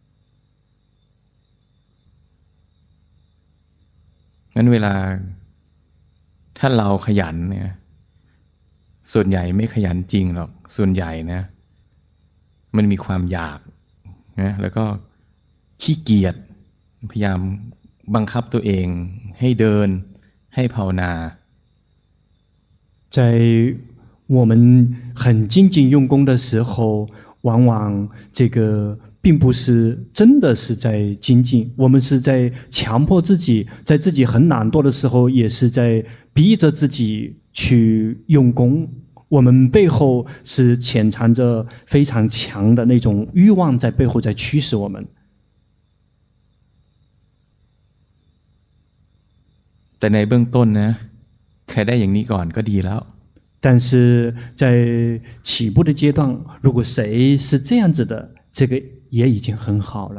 งั้นเวลาถ้าเราขยันเนี่ยส่วนใหญ่ไม่ขยันจริงหรอกส่วนใหญ่นะมันมีความอยากนะแล้วก็ขี้เกียจพยายามบังคับตัวเองให้เดินให้ภาวนา在我们很精进用功的时候，往往这个并不是真的是在精进，我们是在强迫自己，在自己很懒惰的时候，也是在逼着自己去用功。我们背后是潜藏着非常强的那种欲望在背后在驱使我们。 แต่ในเบื้องต้นนะใครได้อย่างนี้ก่อนก็ดีแล้ว但是在起步的阶段，如果谁是这样子的，这个也已经很好了。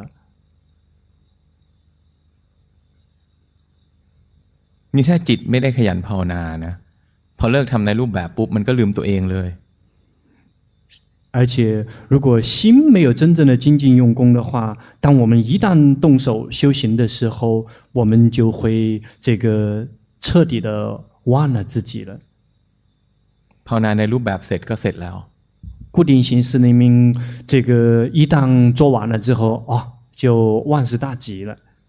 นี่ถ้าจิตไม่ได้ขยันภาวนานะพอเลิกทำในรูปแบบปุ๊บมันก็ลืมตัวเองเลย而且如果心没有真正的精进用功的话，当我们一旦动手修行的时候，我们就会这个彻底的忘了自己了。 ภาวนาในรูปแบบเสร็จก็เสร็จแล้ว固定形式里面这个一旦做完了之后，哦，就万事大吉了。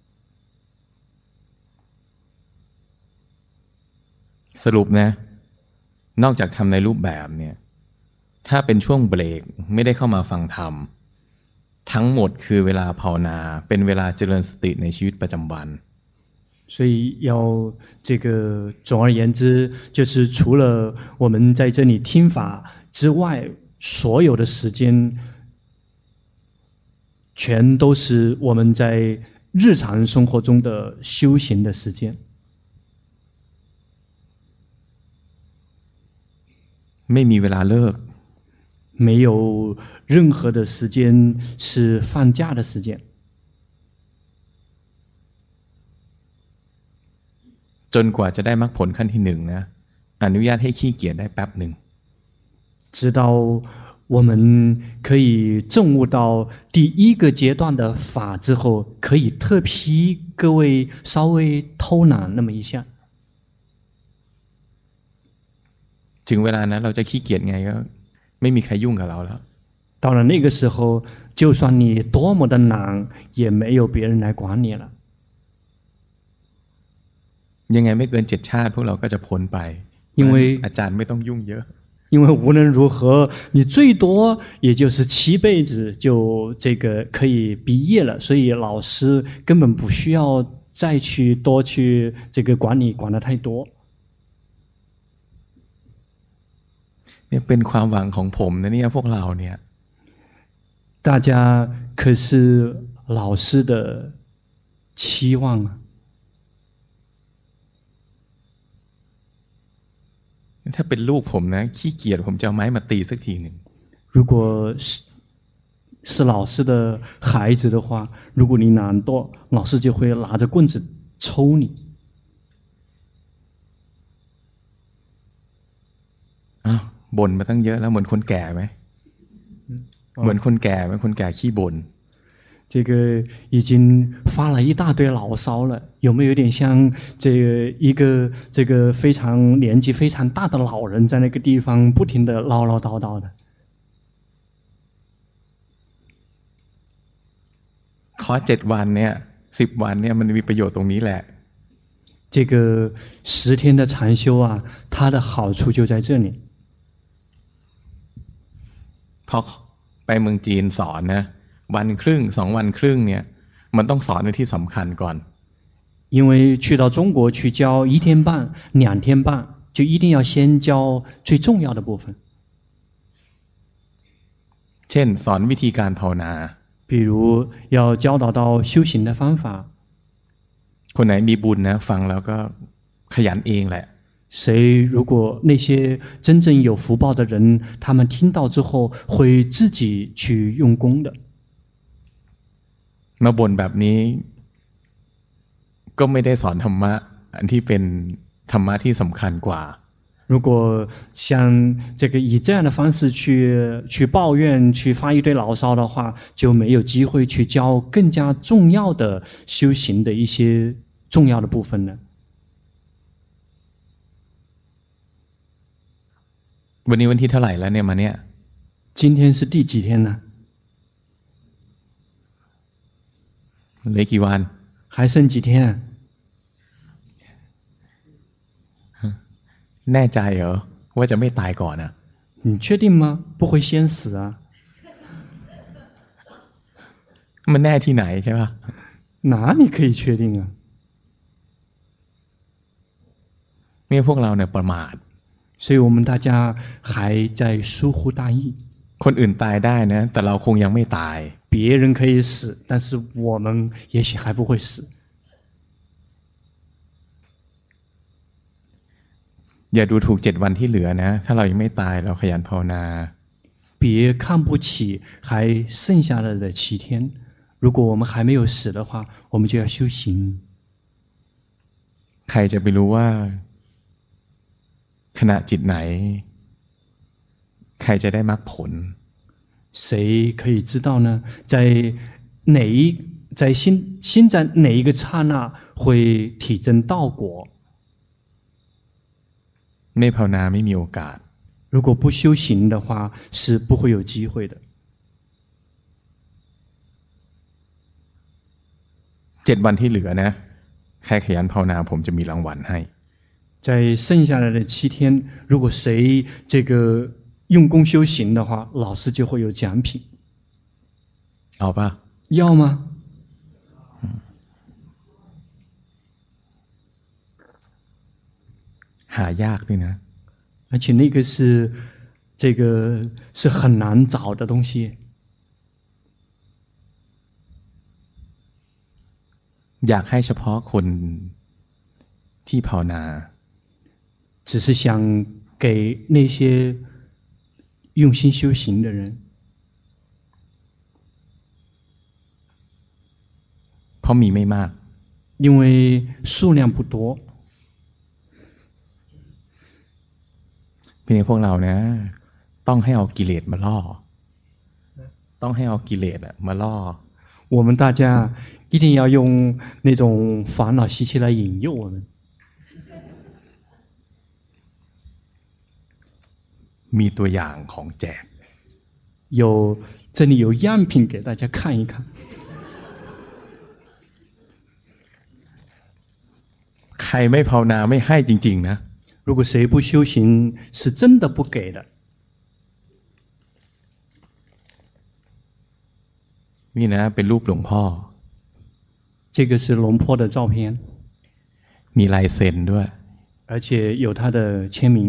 สรุปนะนอกจากทำในรูปแบบเนี่ยถ้าเป็นช่วงเบรกไม่ได้เข้ามาฟังธรรมทั้งหมดคือเวลาภาวนาเป็นเวลาเจริญสติในชีวิตประจำวัน所以要这个总而言之，就是除了我们在这里听法之外，所有的时间全都是我们在日常生活中的修行的时间。 ไม่มีเวลาเลิก没有任何的时间是放假的时间。 จนกว่าจะได้มรรคผลขั้นที่หนึ่งนะอนุญาตให้ขี้เกียจได้แป๊บหนึ่ง直到我们可以证悟到第一个阶段的法之后，可以特批各位稍微偷懒那么一下。 ถึงเวลานั้นเราจะขี้เกียจไงก็ไม่มีใครยุ่งกับเราแล้ว到了那个时候，就算你多么的懒，也没有别人来管你了。 ยังไงไม่เกินเจ็ดชาติพวกเราก็จะพ้นไป因为อาจารย์ไม่ต้องยุ่งเยอะ因为无论如何，你最多也就是七辈子就这个可以毕业了，所以老师根本不需要再去多去这个管你管得太多。 เนี่ยเป็นความหวังของผมนะเนี่ยพวกเราเนี่ย大家可是老师的期望啊。 ถ้าเป็นลูกผมนะขี้เกียจผมจะเอาไม้มาตีสักทีหนึ่ง如果是是老师的孩子的话，如果你懒惰，老师就会拿着棍子抽你。 อ้าวบ่นมาตั้งเยอะแล้วเหมือนคนแก่ไหมเหมือนคนแก่ไหมคนแก่ขี้บ่น这个已经发了一大堆牢骚了，有没有点像这个一个这个非常年纪非常大的老人在那个地方不停的唠唠叨叨的？ คอร์สเจ็ดวันเนี่ยสิบวันเนี่ยมันมีประโยชน์ตรงนี้แหละ这个十天的禅修啊，它的好处就在这里。 พอไปเมืองจีนสอนนะวันครึ่งสองวันครึ่งเนี่ยมันต้องสอนในที่สำคัญก่อน因为去到中国去教一天半、两天半，就一定要先教最重要的部分。 เช่นสอนวิธีการภาวนา比如要教导到修行的方法。 คนไหนมีบุญนะฟังแล้วก็ขยันเองแหละ谁如果那些真正有福报的人，他们听到之后会自己去用功的。 มาบ่นแบบนี้ก็ไม่ได้สอนธรรมะอันที่เป็นธรรมะที่สำคัญกว่า如果像这个以这样的方式去去抱怨、去发一堆牢骚的话，就没有机会去教更加重要的修行的一些重要的部分了。 วันนี้วันที่เท่าไหร่แล้วเนี่ยมาเนี่ย今天是第几天呢？ เหลือกี่วัน还剩几天？ แน่ใจเหรอว่าจะไม่ตายก่อนอ่ะ你确定吗？不会先死啊？ มันแน่ที่ไหนใช่ป่ะ哪里可以确定啊？ นี่พวกเราเนี่ยประมาท所以我们大家还在疏忽大意。 คนอื่นตายได้นะแต่เราคงยังไม่ตาย别人可以死，但是我们也许还不会死。 อย่าดูถูกเจ็ดวันที่เหลือนะถ้าเรายังไม่ตายเราขยันภาวนา别看不起还剩下了的七天，如果我们还没有死的话，我们就要修行。 ใครจะไปรู้ว่าขณะจิตไหนใครจะได้มรรคผล谁可以知道呢？在哪一在心心在哪一个刹那会体证道果？ ไม่ภาวนาไม่มีโอกาส如果不修行的话，是不会有机会的。 เจ็ดวันที่เหลือนะใครขยันภาวนาผมจะมีรางวัลให้在剩下来的七天，如果谁这个用功修行的话，老师就会有奖品。 เอาป่ะ要吗？ หายากด้วยนะ而且那个是这个是很难找的东西。 อยากให้เฉพาะคนที่ภาวนา只是想给那些用心修行的人， เพราะมีไม่มาก因为数量不多。 เพียงพวกเรานะต้องให้เอากิเลสมาล่อต้องให้เอากิเลสมาล่อ我们大家一定要用那种烦恼习气来引诱我们。 มีตัวอย่างของแจก有这里有样品给大家看一看。 ใครไม่ภาวนาไม่ให้จริงๆนะ如果谁不修行，是真的不给的。 นี่นะเป็นรูปหลวงพ่อ这个是龙坡的照片， มีลายเซ็นด้วย而且有他的签名。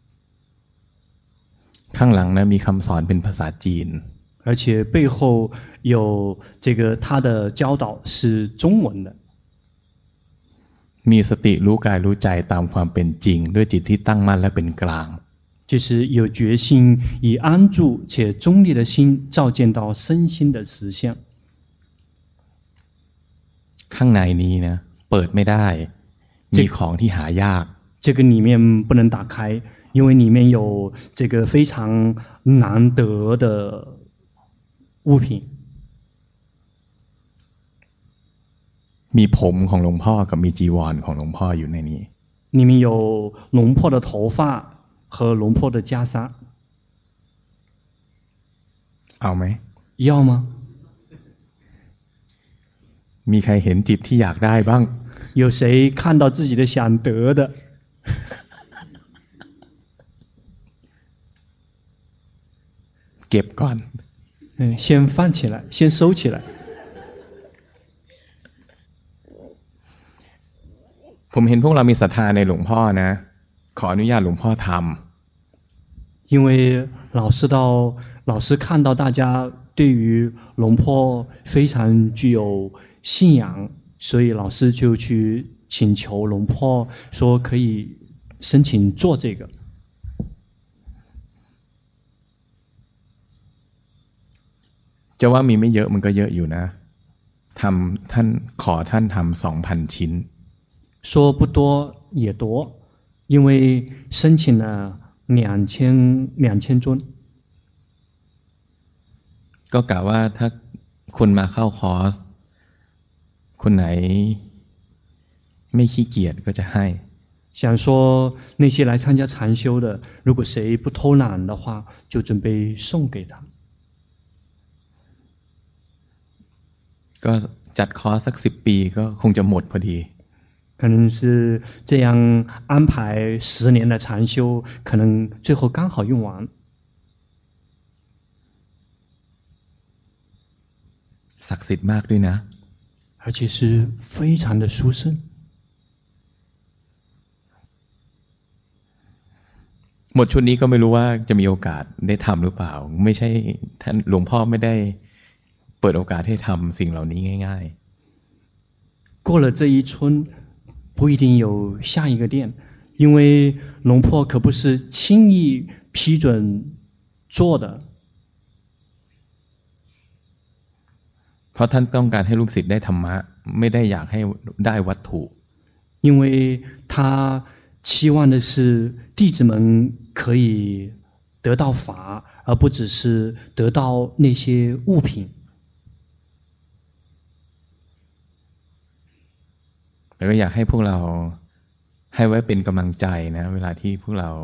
ข้างหลังนะมีคำสอนเป็นภาษาจีน而且背后有这个他的教导是中文的。 มีสติรู้กายรู้ใจตามความเป็นจริงด้วยจิตที่ตั้งมั่นและเป็นกลาง就是有决心以安住且中立的心照见到身心的实相。 ข้างในนี้นะเปิดไม่ได้มีของที่หายาก这个里面不能打开，因为里面有这个非常难得的物品。 มีผมของหลวงพ่อกับมีจีวรของหลวงพ่ออยู่ในนี้里面有龙婆的头发和龙婆的袈裟เอาไหม要吗มีใครเห็นจิตที่อยากได้บ้าง有谁看到自己的想得的เก็บก่อน先放起来先收起来ผมเห็นพวกเรามีศรัทธาในหลวงพ่อนะขออนุญาตหลวงพ่อทำ因为老师到老师看到大家对于龙婆非常具有信仰所以老师就去请求龙婆说可以申请做这个จะว่ามีไม่เยอะมันก็เยอะอยู่นะทำท่านขอท่านทำสองพันชิ้น说不多也多因为申请了两千两千尊ก็กะว่าถ้าคนมาเข้าคอร์สคนไหนไม่ขี้เกียจก็จะให้想说那些来参加禅修的如果谁不偷懒的话就准备送给他ก็จัดคอร์สสักสิบปีก็คงจะหมดพอดี可能是这样安排十年的禅修可能最后刚好用完ศักดิ์สิทธิ์มากด้วยนะ而且是非常的殊胜หมดชุดนี้ก็ไม่รู้ว่าจะมีโอกาสได้ทำหรือเปล่าไม่ใช่ท่านหลวงพ่อไม่ได้เปิดโอกาสให้ทำสิ่งเหล่านี้ง่ายๆ过了这一春不一定有下一个店因为龙婆可不是轻易批准做的เพราะท่านต้องการให้ลูกศิษย์ได้ธรรมะไม่ได้อยากให้ได้วัตถุ因为他期望的是弟子们可以得到法而不只是得到那些物品แต่ก็อยากให้พวกเราให้ไว้เป็นกำลังใจนะเวลาที่พวกเรา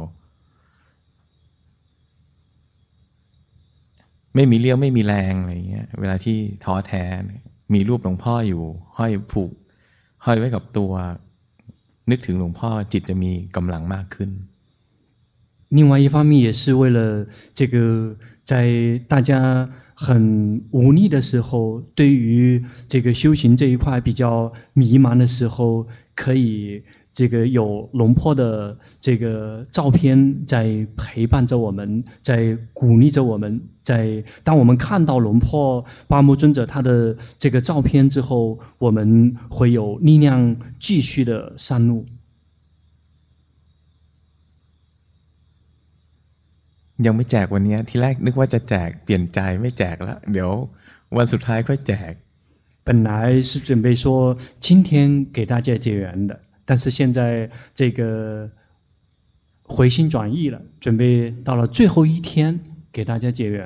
ไม่มีเรี่ยวไม่มีแรงอะไรเงี้ยเวลาที่ท้อแท้มีรูปหลวงพ่ออยู่ห้อยผูกห้อยไว้กับตัวนึกถึงหลวงพ่อจิตจะมีกำลังมากขึ้น另外一方面也是为了这个在大家很无力的时候对于这个修行这一块比较迷茫的时候可以这个有龙婆的这个照片在陪伴着我们在鼓励着我们在当我们看到龙婆八木尊者他的这个照片之后我们会有力量继续的上路ยังไม่แจกวันนี้ที่แรกนึกว่าจะแจกเปลี่ยนใจไม่แจกแล้วเดี๋ยววันสุดท้ายค่อยแจก本来是准备说今天给大家结缘的但是现在这个回心转意了准备到了最后一天给大家结缘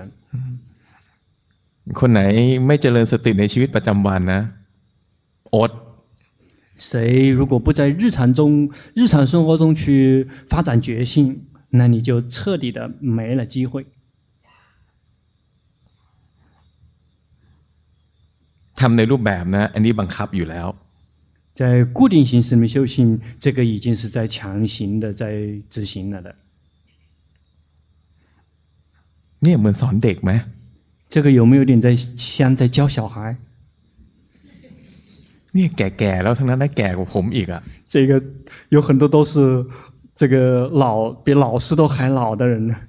คนไหนไม่เจริญสติในชีวิตประจำวันนะอด谁如果不在日常中日常生活中去发展决心那你就彻底的没了机会ทำในรูปแบบนะอันนี้บังคับอยู่แล้ว在固定形式里面修行这个已经是在强行的在执行了的เนี่ยเหมือนสอนเด็กไหม这个有没有点在像在教小孩เนี่ยแก่ๆแล้วทั้งนั้นได้แก่กว่าผมอีกอ่ะ这个有很多都是这个老比老师都还老的人呢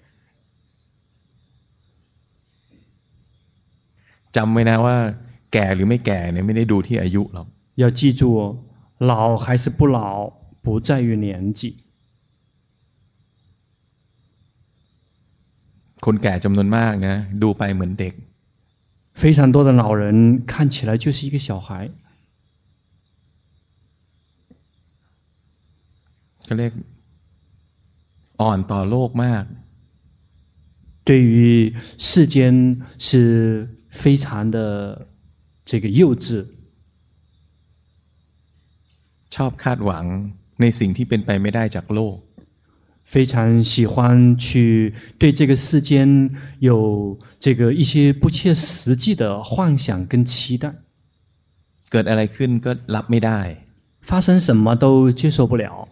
จำไว้นะว่าแก่หรือไม่แก่เนี่ยไม่ได้ดูที่อายุหรอก要记住老还是不老不在于年纪คนแก่จำนวนมากนะดูไปเหมือนเด็ก非常多的老人看起来就是一个小孩ก็เรียกอ่อนต่อโลกมาก对于世间是非常的这个幼稚ชอบคาดหวังในสิ่งที่เป็นไปไม่ได้จากโลก非常喜欢去对这个世间有这个一些不切实际的幻想跟期待。 เกิดอะไรขึ้นก็รับไม่ได้发生什么都接受不了。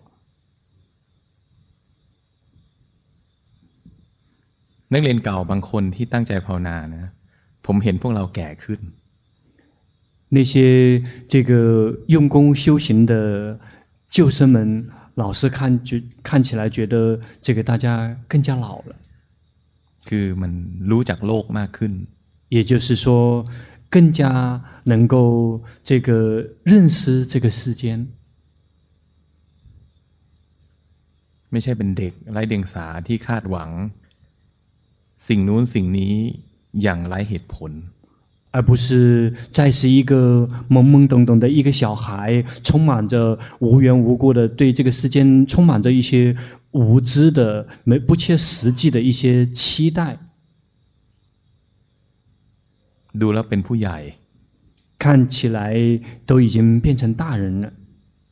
นักเรียนเก่าบางคนที่ตั้งใจภาวนานะผมเห็นพวกเราแก่ขึ้น那些这个用功修行的旧生们，老师看觉看起来觉得这个大家更加老了。 คือมันรู้จักโลกมากขึ้น也就是说，更加能够这个认识这个世间。 ไม่ใช่เป็นเด็กไร้เดียงสาที่คาดหวังสิ่งนู้นสิ่งนี้อย่างไร้เหตุผล而不是再是一个懵懵懂懂的一个小孩，充满着无缘无故的对这个世间充满着一些无知的、没不切实际的一些期待。 ดูแล้วเป็นผู้ใหญ่看起来都已经变成大人了。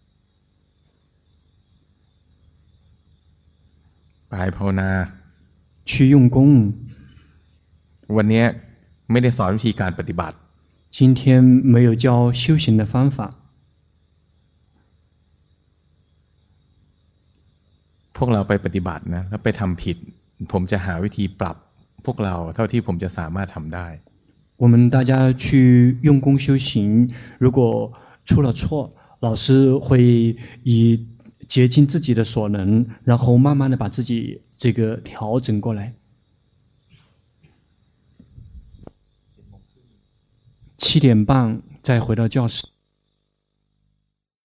ไปภาวนา去用功。 วันนี้ไม่ได้สอนวิธีการปฏิบัติ今天没有教修行的方法พวกเราไปปฏิบัตินะแล้วไปทำผิดผมจะหาวิธีปรับพวกเราเท่าที่ผมจะสามารถทำได้我们大家去用功修行，如果出了错，老师会以竭尽自己的所能，然后慢慢的把自己这个调整过来。七点半再回到教室。